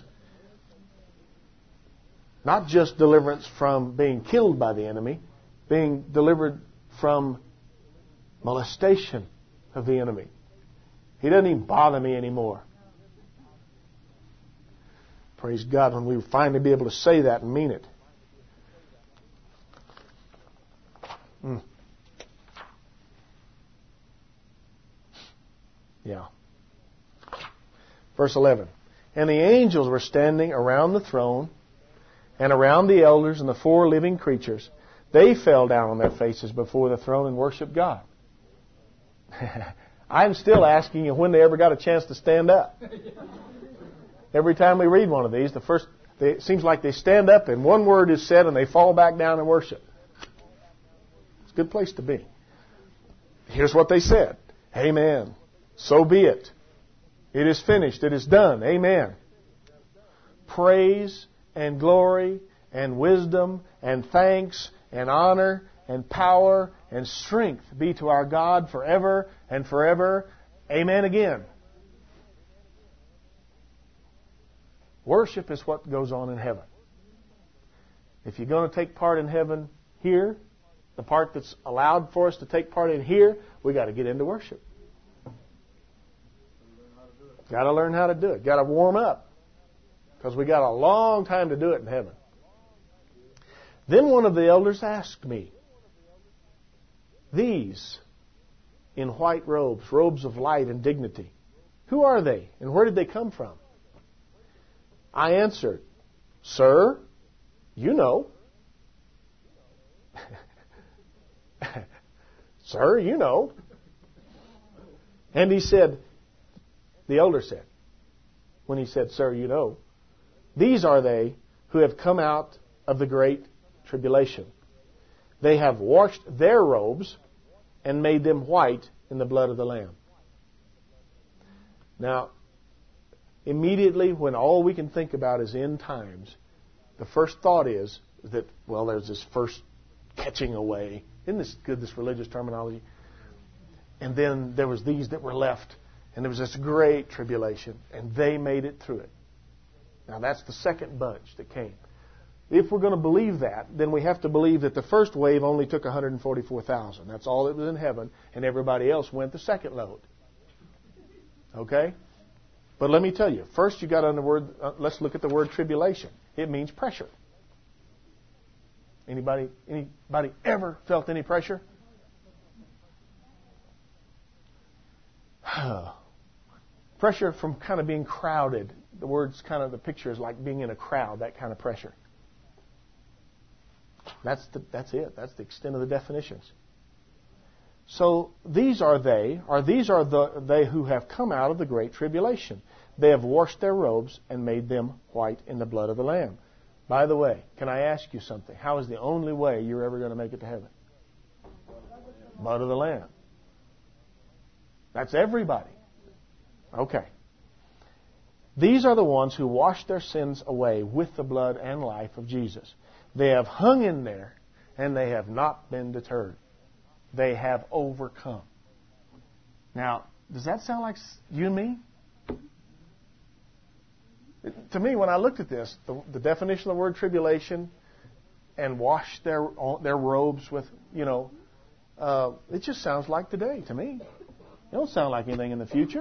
Not just deliverance from being killed by the enemy, being delivered from molestation of the enemy. He doesn't even bother me anymore. Praise God when we finally be able to say that and mean it. Mm. Yeah. Verse eleven. And the angels were standing around the throne and around the elders and the four living creatures. They fell down on their faces before the throne and worshiped God. I'm still asking you when they ever got a chance to stand up. Every time we read one of these, the first they, it seems like they stand up and one word is said and they fall back down and worship. It's a good place to be. Here's what they said. Amen. So be it. It is finished. It is done. Amen. Praise and glory and wisdom and thanks and honor and power and strength be to our God forever and forever. Amen again. Worship is what goes on in heaven. If you're going to take part in heaven here, the part that's allowed for us to take part in here, we got to get into worship. Got to learn how to do it. Got to warm up. Because we got a long time to do it in heaven. Then one of the elders asked me, these in white robes, robes of light and dignity, who are they and where did they come from? I answered, Sir, you know. Sir, you know. And he said, the elder said, when he said, Sir, you know, these are they who have come out of the great tribulation. They have washed their robes and made them white in the blood of the Lamb. Now, immediately when all we can think about is end times, the first thought is that, well, there's this first catching away. Isn't this good, this religious terminology? And then there was these that were left, and there was this great tribulation, and they made it through it. Now, that's the second bunch that came. If we're going to believe that, then we have to believe that the first wave only took one hundred forty-four thousand. That's all that was in heaven, and everybody else went the second load. Okay? But let me tell you, first you got on the word, uh, let's look at the word tribulation. It means pressure. Anybody, anybody ever felt any pressure? Pressure from kind of being crowded. The word's kind of, the picture is like being in a crowd, that kind of pressure. That's the, that's it. That's the extent of the definitions. So these are they, or these are the they who have come out of the great tribulation. They have washed their robes and made them white in the blood of the Lamb. By the way, can I ask you something? How is the only way you're ever going to make it to heaven? Blood of the Lamb. That's everybody. Okay. These are the ones who washed their sins away with the blood and life of Jesus. They have hung in there, and they have not been deterred. They have overcome. Now, does that sound like you and me? To me, when I looked at this, the, the definition of the word tribulation and wash their their robes with, you know, uh, it just sounds like today to me. It don't sound like anything in the future.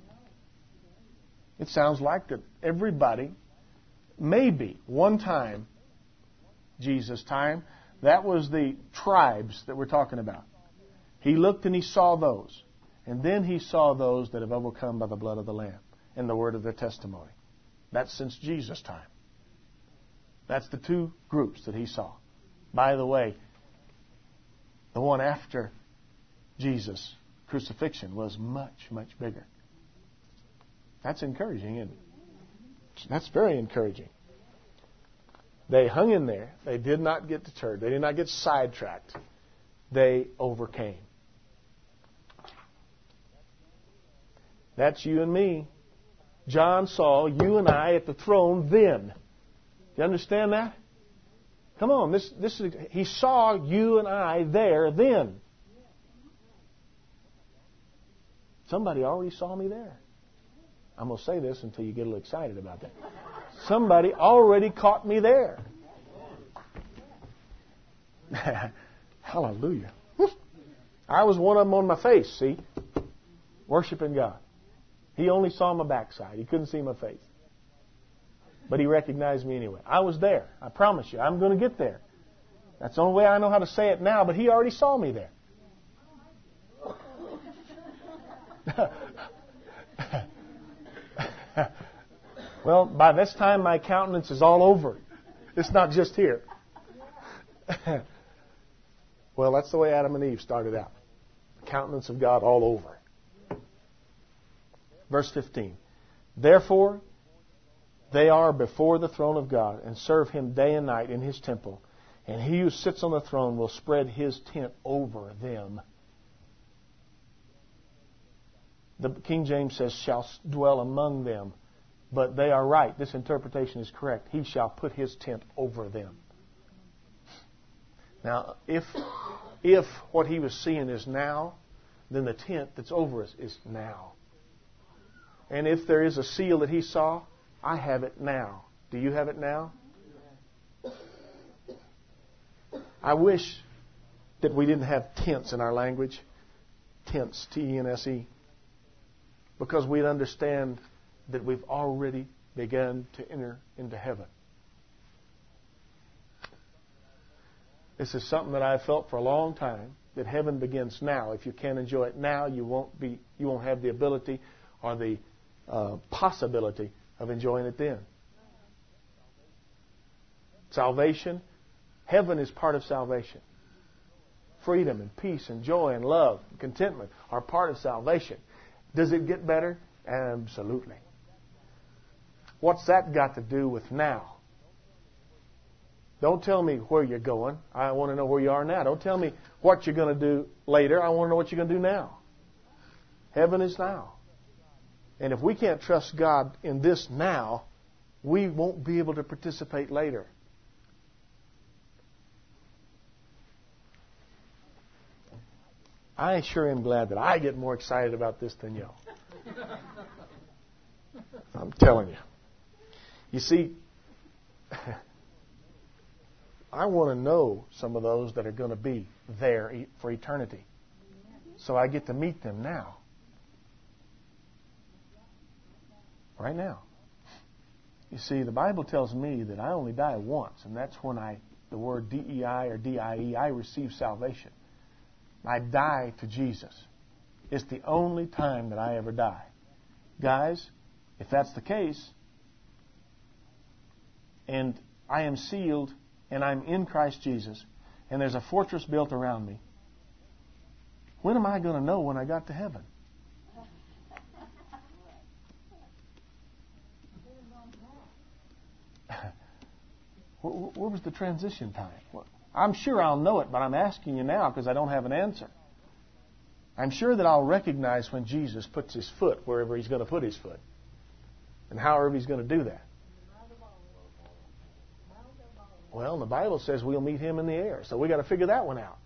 It sounds like that everybody, maybe one time, Jesus' time, that was the tribes that we're talking about. He looked and he saw those. And then he saw those that have overcome by the blood of the Lamb and the word of their testimony. That's since Jesus' time. That's the two groups that he saw. By the way, the one after Jesus' crucifixion was much, much bigger. That's encouraging, isn't it? That's very encouraging. They hung in there. They did not get deterred. They did not get sidetracked. They overcame. That's you and me. John saw you and I at the throne then. Do you understand that? Come on, this this is, he saw you and I there then. Somebody already saw me there. I'm going to say this until you get a little excited about that. Somebody already caught me there. Hallelujah. I was one of them on my face, see? Worshiping God. He only saw my backside. He couldn't see my face. But he recognized me anyway. I was there. I promise you. I'm going to get there. That's the only way I know how to say it now, but he already saw me there. Well, by this time my countenance is all over. It's not just here. Well, that's the way Adam and Eve started out. The countenance of God all over. Verse fifteen. Therefore, they are before the throne of God and serve Him day and night in His temple. And He who sits on the throne will spread His tent over them. The King James says, shall dwell among them. But they are right. This interpretation is correct. He shall put His tent over them. Now, if if what he was seeing is now, then the tent that's over us is now. And if there is a seal that he saw, I have it now. Do you have it now? I wish that we didn't have tense in our language. Tense, T E N S E. Because we'd understand that we've already begun to enter into heaven. This is something that I've felt for a long time, that heaven begins now. If you can't enjoy it now, you won't be, you won't have the ability or the uh, possibility of enjoying it then. Salvation, heaven is part of salvation. Freedom and peace and joy and love and contentment are part of salvation. Does it get better? Absolutely. What's that got to do with now? Don't tell me where you're going. I want to know where you are now. Don't tell me what you're going to do later. I want to know what you're going to do now. Heaven is now. And if we can't trust God in this now, we won't be able to participate later. I sure am glad that I get more excited about this than you. I'm telling you. You see, I want to know some of those that are going to be there for eternity. So I get to meet them now. Right now. You see, the Bible tells me that I only die once, and that's when I, the word D E I or D I E, I receive salvation. I die to Jesus. It's the only time that I ever die. Guys, if that's the case, and I am sealed, and I'm in Christ Jesus, and there's a fortress built around me, when am I going to know when I got to heaven? Where was the transition time? I'm sure I'll know it, but I'm asking you now because I don't have an answer. I'm sure that I'll recognize when Jesus puts His foot wherever He's going to put His foot, and however He's going to do that. Well, the Bible says we'll meet Him in the air, so we got to figure that one out.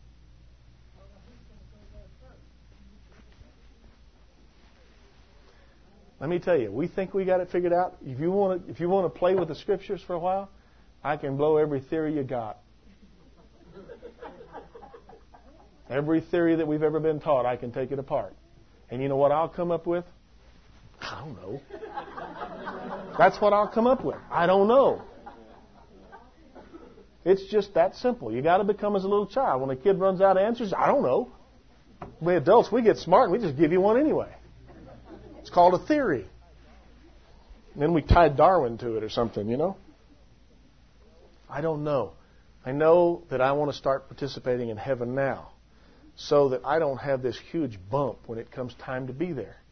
Let me tell you, we think we got it figured out. If you want to, if you want to play with the Scriptures for a while, I can blow every theory you got. Every theory that we've ever been taught, I can take it apart. And you know what I'll come up with? I don't know. That's what I'll come up with. I don't know. It's just that simple. You got to become as a little child. When a kid runs out of answers, I don't know. We adults, we get smart and we just give you one anyway. It's called a theory. And then we tie Darwin to it or something, you know. I don't know. I know that I want to start participating in heaven now so that I don't have this huge bump when it comes time to be there.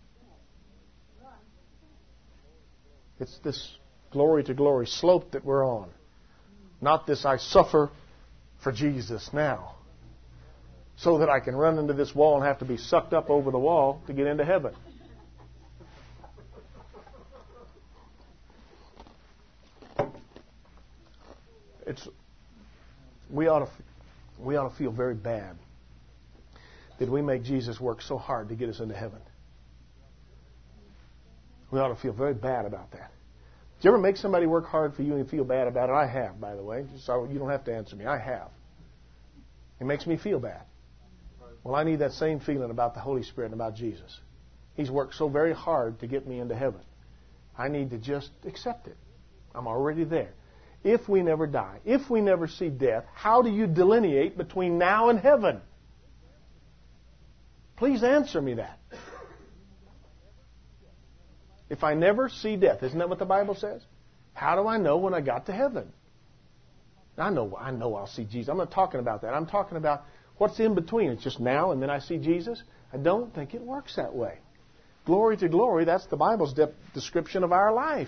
It's this glory to glory slope that we're on. Not this I suffer for Jesus now so that I can run into this wall and have to be sucked up over the wall to get into heaven. It's we ought to we ought to feel very bad that we make Jesus work so hard to get us into heaven. We ought to feel very bad about that. Did you ever make somebody work hard for you and feel bad about it? I have, by the way. So you don't have to answer me. I have. It makes me feel bad. Well, I need that same feeling about the Holy Spirit and about Jesus. He's worked so very hard to get me into heaven. I need to just accept it. I'm already there. If we never die, if we never see death, how do you delineate between now and heaven? Please answer me that. If I never see death, isn't that what the Bible says? How do I know when I got to heaven? I know I know I'll see Jesus. I'm not talking about that. I'm talking about what's in between. It's just now and then I see Jesus. I don't think it works that way. Glory to glory, that's the Bible's de- description of our life.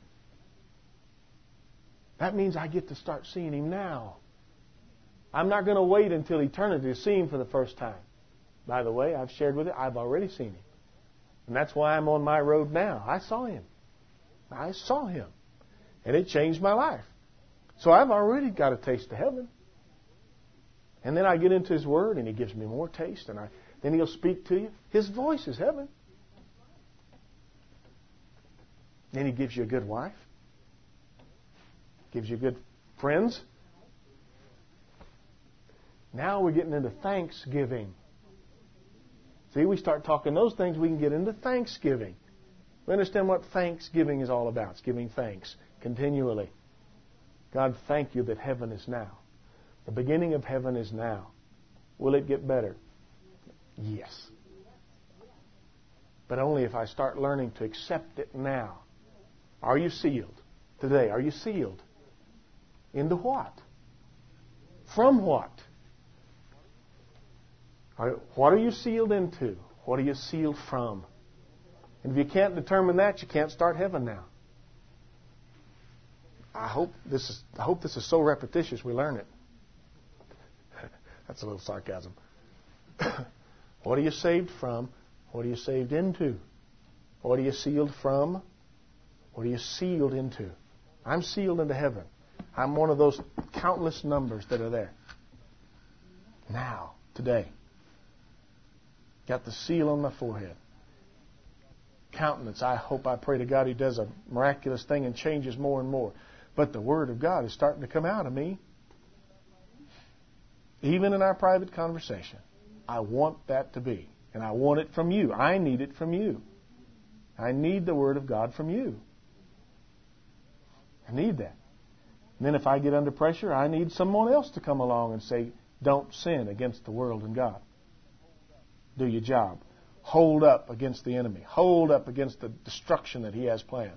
That means I get to start seeing Him now. I'm not going to wait until eternity to see Him for the first time. By the way, I've shared with you, I've already seen Him. And that's why I'm on my road now. I saw Him. I saw Him. And it changed my life. So I've already got a taste of heaven. And then I get into His Word and He gives me more taste. And I, then He'll speak to you. His voice is heaven. Then He gives you a good wife. Gives you good friends. Now we're getting into thanksgiving. See, we start talking those things, we can get into thanksgiving. We understand what thanksgiving is all about. It's giving thanks continually. God, thank You that heaven is now. The beginning of heaven is now. Will it get better? Yes. But only if I start learning to accept it now. Are you sealed? Today, are you sealed? Into what? From what? Are, what are you sealed into? What are you sealed from? And if you can't determine that, you can't start heaven now. I hope this is I hope this is so repetitious we learn it. That's a little sarcasm. What are you saved from? What are you saved into? What are you sealed from? What are you sealed into? I'm sealed into heaven. I'm one of those countless numbers that are there. Now, today. Got the seal on my forehead. Countenance. I hope, I pray to God He does a miraculous thing and changes more and more. But the Word of God is starting to come out of me. Even in our private conversation. I want that to be. And I want it from you. I need it from you. I need the Word of God from you. I need that. And then if I get under pressure, I need someone else to come along and say, don't sin against the world and God. Do your job. Hold up against the enemy. Hold up against the destruction that he has planned.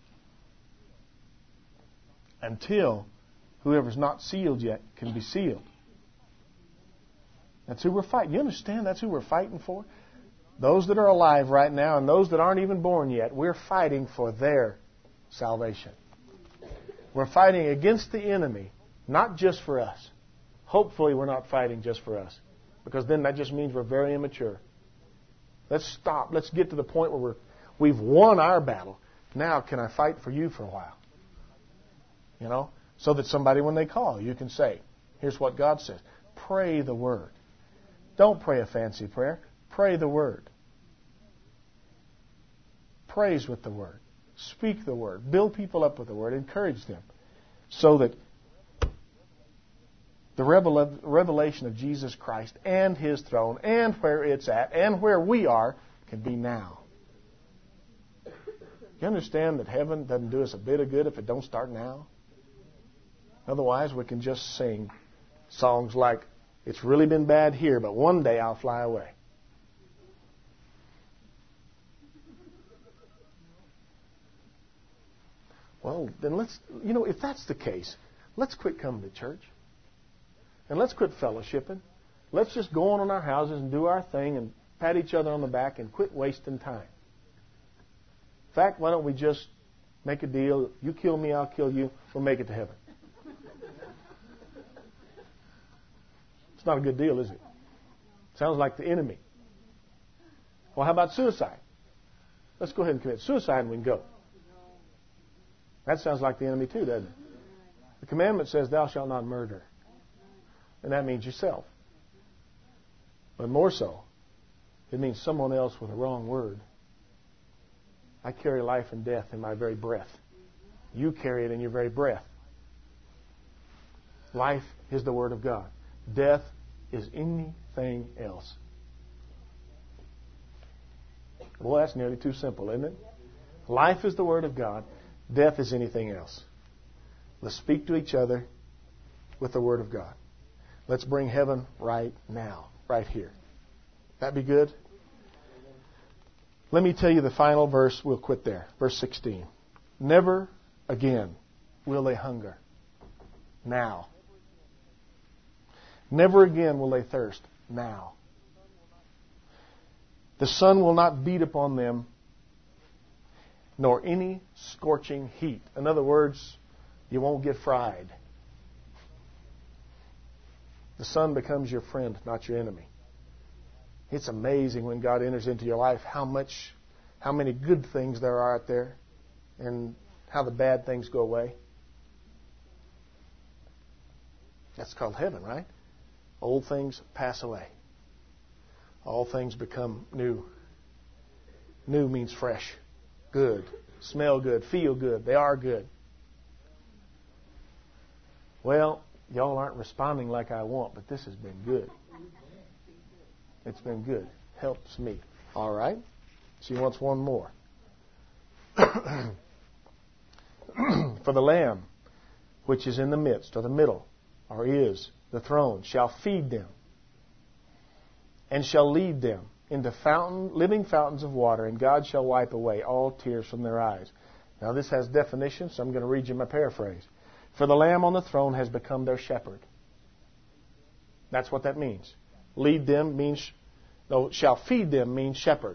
Until whoever's not sealed yet can be sealed. That's who we're fighting. You understand? That's who we're fighting for. Those that are alive right now and those that aren't even born yet, we're fighting for their salvation. We're fighting against the enemy, not just for us. Hopefully we're not fighting just for us, because then that just means we're very immature. Let's stop. Let's get to the point where we're, we've won our battle. Now can I fight for you for a while? You know, so that somebody, when they call, you can say, here's what God says. Pray the Word. Don't pray a fancy prayer. Pray the Word. Praise with the Word. Speak the Word. Build people up with the Word. Encourage them. So that the revelation of Jesus Christ and His throne and where it's at and where we are can be now. You understand that heaven doesn't do us a bit of good if it don't start now? Otherwise, we can just sing songs like, it's really been bad here, but one day I'll fly away. Well, then let's, you know, if that's the case, let's quit coming to church. And let's quit fellowshipping. Let's just go on in our houses and do our thing and pat each other on the back and quit wasting time. In fact, why don't we just make a deal? You kill me, I'll kill you. We'll make it to heaven. It's not a good deal, is it? Sounds like the enemy. Well, how about suicide? Let's go ahead and commit suicide and we can go. That sounds like the enemy too, doesn't it? The commandment says, thou shalt not murder. And that means yourself. But more so, it means someone else with a wrong word. I carry life and death in my very breath. You carry it in your very breath. Life is the Word of God. Death is anything else. Well, that's nearly too simple, isn't it? Life is the Word of God. Death is anything else. Let's speak to each other with the Word of God. Let's bring heaven right now, right here. That be good? Let me tell you the final verse. We'll quit there. Verse sixteen. Never again will they hunger. Now. Never again will they thirst. Now. The sun will not beat upon them, nor any scorching heat. In other words, you won't get fried. The sun becomes your friend, not your enemy. It's amazing when God enters into your life how much, how many good things there are out there and how the bad things go away. That's called heaven, right? Old things pass away. All things become new. New means fresh, good, smell good, feel good. They are good. Well, y'all aren't responding like I want, but this has been good. It's been good. Helps me. All right? She wants one more. For the Lamb, which is in the midst, or the middle, or is the throne, shall feed them, and shall lead them into fountain, living fountains of water, and God shall wipe away all tears from their eyes. Now this has definition, so I'm going to read you my paraphrase. For the Lamb on the throne has become their shepherd. That's what that means. Lead them means, no, shall feed them means shepherd.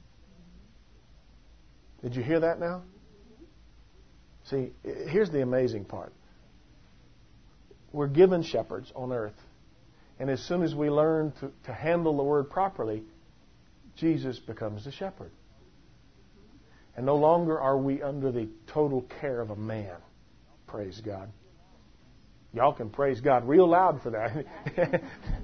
Did you hear that now? See, here's the amazing part. We're given shepherds on earth. And as soon as we learn to, to handle the word properly, Jesus becomes the shepherd. And no longer are we under the total care of a man. Praise God. Y'all can praise God real loud for that.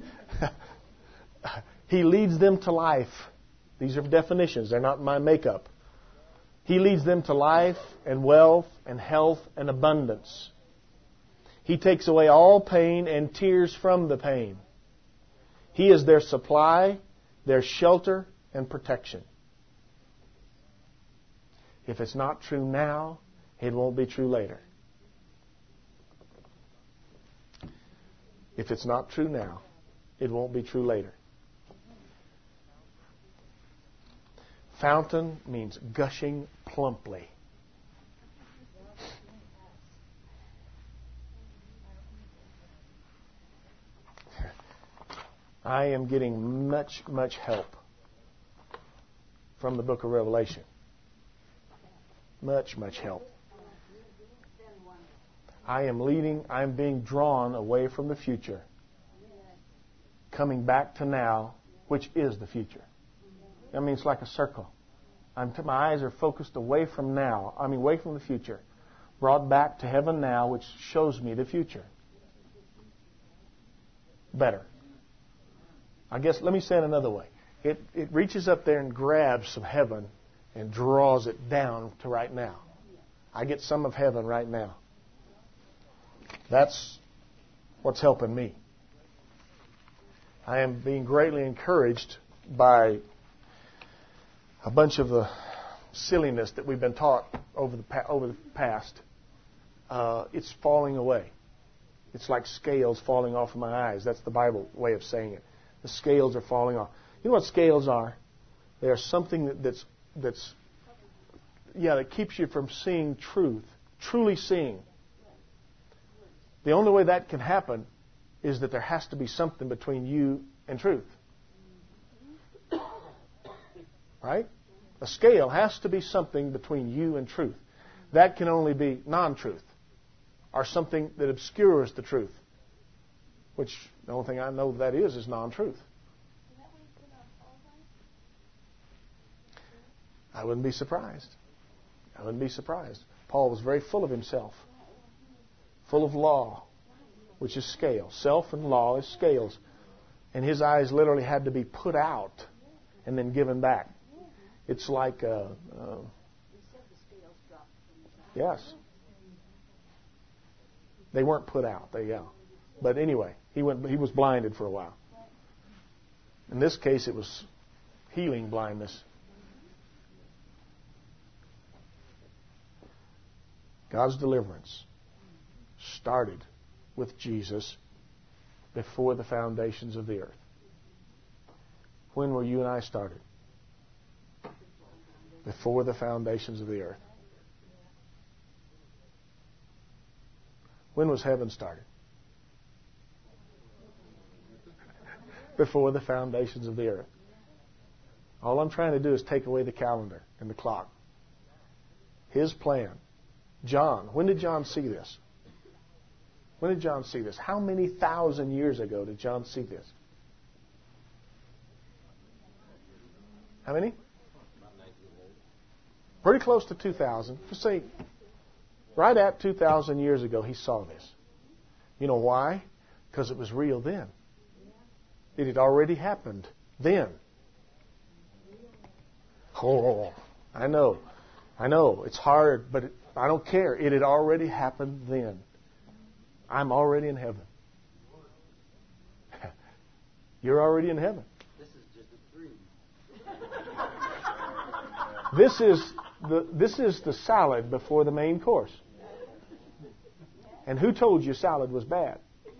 He leads them to life. These are definitions. They're not my makeup. He leads them to life and wealth and health and abundance. He takes away all pain and tears from the pain. He is their supply, their shelter, and protection. If it's not true now, it won't be true later. If it's not true now, it won't be true later. Fountain means gushing plumply. I am getting much, much help from the book of Revelation. Much, much help. I am leading, I am being drawn away from the future, coming back to now, which is the future. I mean, it's like a circle. I'm t- my eyes are focused away from now, I mean, away from the future, brought back to heaven now, which shows me the future. Better. I guess, let me say it another way. It, it reaches up there and grabs some heaven and draws it down to right now. I get some of heaven right now. That's what's helping me. I am being greatly encouraged by a bunch of the silliness that we've been taught over the pa- over the past. Uh, it's falling away. It's like scales falling off of my eyes. That's the Bible way of saying it. The scales are falling off. You know what scales are? They are something that, that's that's yeah that keeps you from seeing truth, truly seeing. The only way that can happen is that there has to be something between you and truth. Right? A scale has to be something between you and truth. That can only be non-truth or something that obscures the truth. Which the only thing I know that is is non-truth. I wouldn't be surprised. I wouldn't be surprised. Paul was very full of himself. Full of law, which is scales. Self and law is scales. And his eyes literally had to be put out and then given back. It's like, uh, uh, yes. They weren't put out. They, yeah. But anyway, he went. He was blinded for a while. In this case, it was healing blindness. God's deliverance started with Jesus before the foundations of the earth. When were you and I started? Before the foundations of the earth. When was heaven started? Before the foundations of the earth. All I'm trying to do is take away the calendar and the clock. His plan. John. When did John see this? When did John see this? How many thousand years ago did John see this? How many? Pretty close to two thousand. Just say, right at two thousand years ago, he saw this. You know why? Because it was real then. It had already happened then. Oh, I know. I know. It's hard, but it, I don't care. It had already happened then. I'm already in heaven. You're already in heaven. This is just a dream. This is the this is the salad before the main course. And who told you salad was bad?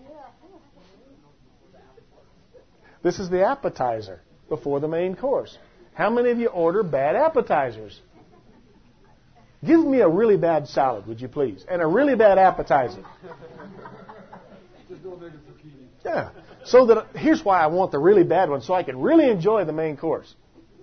This is the appetizer before the main course. How many of you order bad appetizers? Give me a really bad salad, would you please? And a really bad appetizer. Yeah. So that here's why I want the really bad one, so I can really enjoy the main course.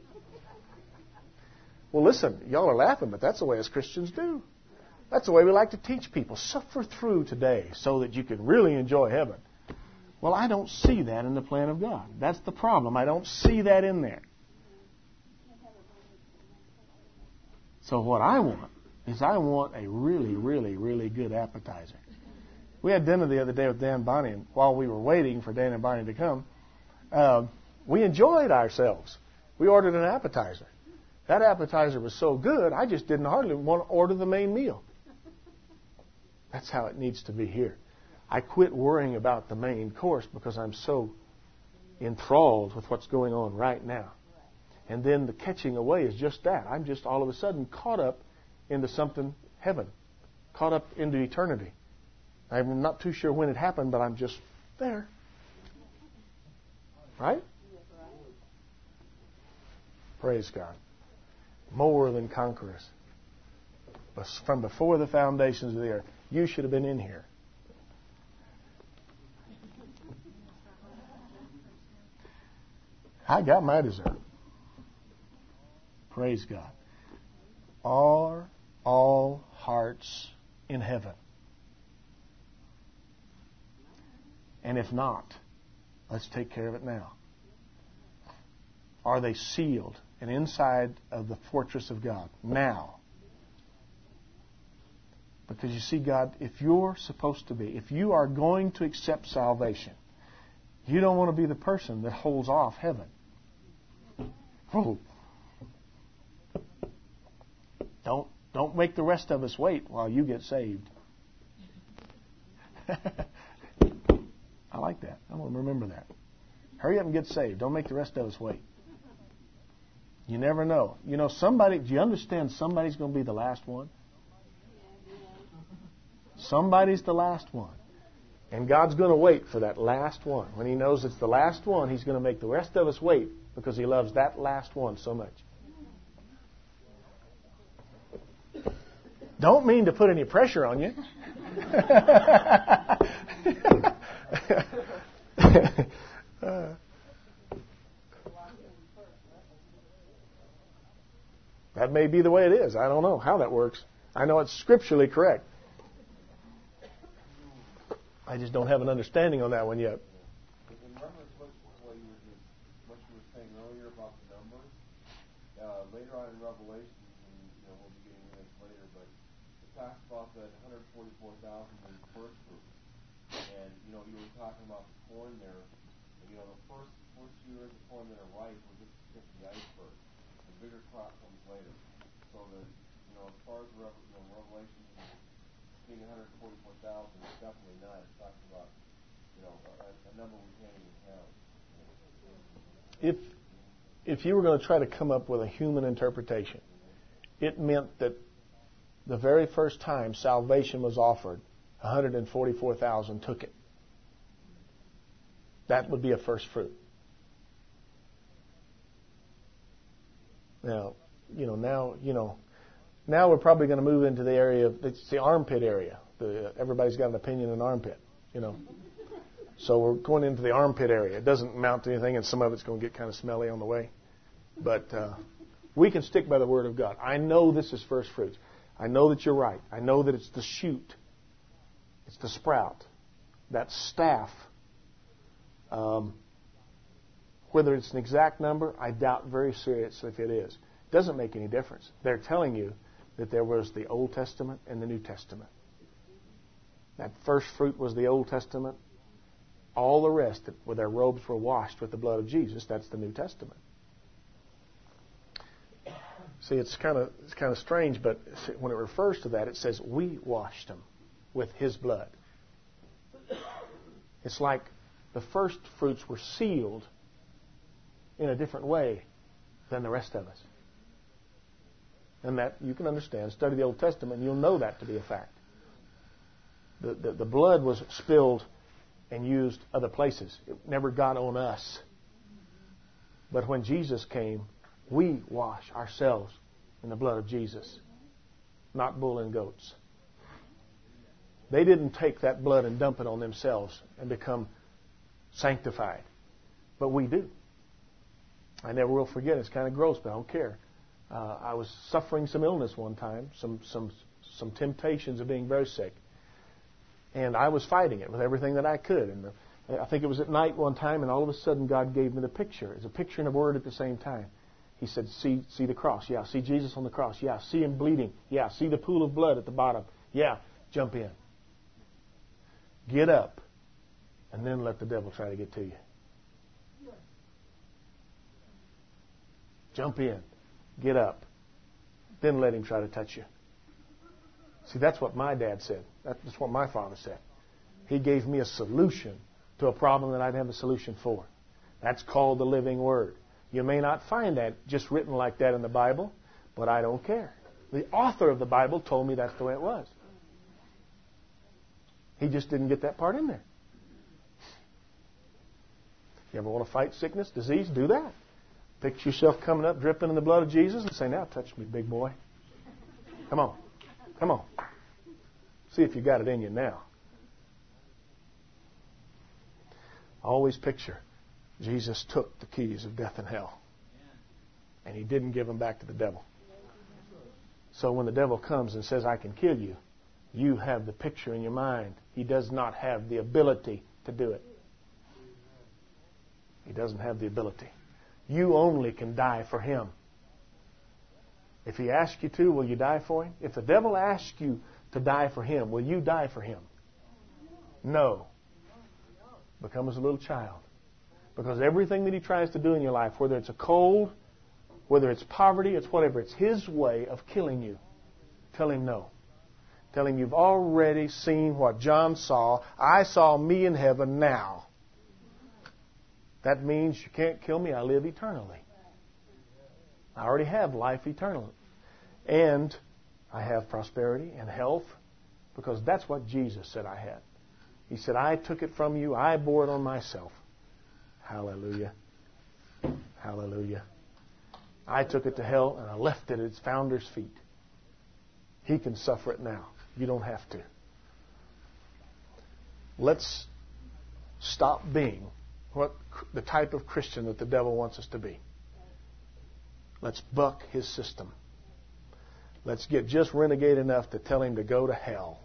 Well, listen, y'all are laughing, but that's the way us Christians do. That's the way we like to teach people. Suffer through today so that you can really enjoy heaven. Well, I don't see that in the plan of God. That's the problem. I don't see that in there. So what I want is I want a really, really, really good appetizer. We had dinner the other day with Dan and Bonnie, and while we were waiting for Dan and Bonnie to come, uh, we enjoyed ourselves. We ordered an appetizer. That appetizer was so good, I just didn't hardly want to order the main meal. That's how it needs to be here. I quit worrying about the main course because I'm so enthralled with what's going on right now. And then the catching away is just that. I'm just all of a sudden caught up into something heaven, caught up into eternity. I'm not too sure when it happened, but I'm just there. Right? Praise God. More than conquerors. But from before the foundations of the earth, you should have been in here. I got my dessert. Praise God. Are all hearts in heaven? And if not, let's take care of it now. Are they sealed and inside of the fortress of God now? Because you see, God, if you're supposed to be, if you are going to accept salvation, you don't want to be the person that holds off heaven. Oh. Don't, don't make the rest of us wait while you get saved. I like that. I'm going to remember that. Hurry up and get saved. Don't make the rest of us wait. You never know. You know, somebody, do you understand somebody's going to be the last one? Somebody's the last one. And God's going to wait for that last one. When He knows it's the last one, He's going to make the rest of us wait because He loves that last one so much. Don't mean to put any pressure on you. uh, that may be the way it is. I don't know how that works. I know it's scripturally correct. I just don't have an understanding on that one yet. In reference to what you were, what you were saying earlier about the numbers, uh, later on in Revelation, and, you know, we'll be getting into this later, but it talks about that one hundred forty-four thousand being first fruit. And, you know, you were talking about the corn there. And, you know, the first first year of the corn that are ripe was just the tip of the iceberg. The bigger crop comes later. So that, you know, as far as the you know, Revelation being one hundred forty-four thousand, it's definitely not. It's talking about, you know, a, a number we can't even count. If if you were going to try to come up with a human interpretation, it meant that the very first time salvation was offered, one hundred forty-four thousand took it. That would be a first fruit. Now, you know, now, you know, now we're probably going to move into the area of, it's the armpit area. The, everybody's got an opinion in armpit, you know. So we're going into the armpit area. It doesn't amount to anything, and some of it's going to get kind of smelly on the way. But uh, we can stick by the Word of God. I know this is first fruits. I know that you're right. I know that it's the shoot. It's the sprout. That staff. Um, whether it's an exact number, I doubt very seriously if it is. It doesn't make any difference. They're telling you that there was the Old Testament and the New Testament. That first fruit was the Old Testament. All the rest, that, where their robes were washed with the blood of Jesus, that's the New Testament. See, it's kind of it's kind of strange, but when it refers to that, it says we washed them with His blood. It's like the first fruits were sealed in a different way than the rest of us. And that you can understand. Study the Old Testament, and you'll know that to be a fact. The, the, the blood was spilled and used other places. It never got on us. But when Jesus came, we wash ourselves in the blood of Jesus, not bull and goats. They didn't take that blood and dump it on themselves and become sanctified. But we do. I never will forget. It's kind of gross, but I don't care. Uh, I was suffering some illness one time, some some some temptations of being very sick. And I was fighting it with everything that I could. And the, I think it was at night one time, and all of a sudden God gave me the picture. It's a picture and a word at the same time. He said, see, see the cross. Yeah. See Jesus on the cross. Yeah. See Him bleeding. Yeah. See the pool of blood at the bottom. Yeah. Jump in. Get up. And then let the devil try to get to you. Jump in. Get up. Then let him try to touch you. See, that's what my dad said. That's what my father said. He gave me a solution to a problem that I didn't have a solution for. That's called the living Word. You may not find that just written like that in the Bible, but I don't care. The author of the Bible told me that's the way it was. He just didn't get that part in there. You ever want to fight sickness, disease? Do that. Picture yourself coming up, dripping in the blood of Jesus, and say, now touch me, big boy. Come on. Come on. See if you got it in you now. Always picture Jesus took the keys of death and hell. And He didn't give them back to the devil. So when the devil comes and says, I can kill you, you have the picture in your mind. He does not have the ability to do it. He doesn't have the ability. You only can die for Him. If He asks you to, will you die for Him? If the devil asks you to die for him, will you die for him? No. Become as a little child. Because everything that he tries to do in your life, whether it's a cold, whether it's poverty, it's whatever, it's his way of killing you. Tell him no. Tell him you've already seen what John saw. I saw me in heaven now. That means you can't kill me. I live eternally. I already have life eternally. And I have prosperity and health because that's what Jesus said I had. He said, I took it from you. I bore it on myself. Hallelujah. Hallelujah. I took it to hell and I left it at its founder's feet. He can suffer it now. You don't have to. Let's stop being what the type of Christian that the devil wants us to be. Let's buck his system. Let's get just renegade enough to tell him to go to hell.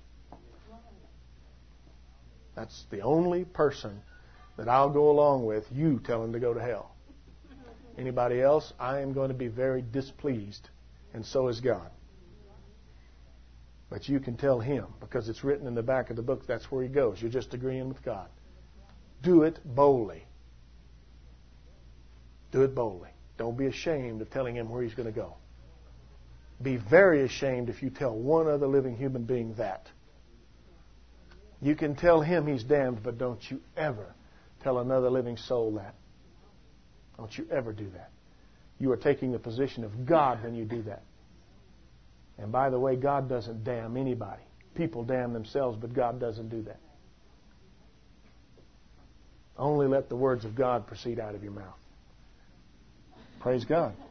That's the only person that I'll go along with. You tell him to go to hell. Anybody else, I am going to be very displeased. And so is God. But you can tell him, because it's written in the back of the book, that's where he goes. You're just agreeing with God. Do it boldly. Do it boldly. Don't be ashamed of telling him where he's going to go. Be very ashamed if you tell one other living human being that. You can tell him he's damned, but don't you ever tell another living soul that. Don't you ever do that. You are taking the position of God when you do that. And by the way, God doesn't damn anybody. People damn themselves, but God doesn't do that. Only let the words of God proceed out of your mouth. Praise God.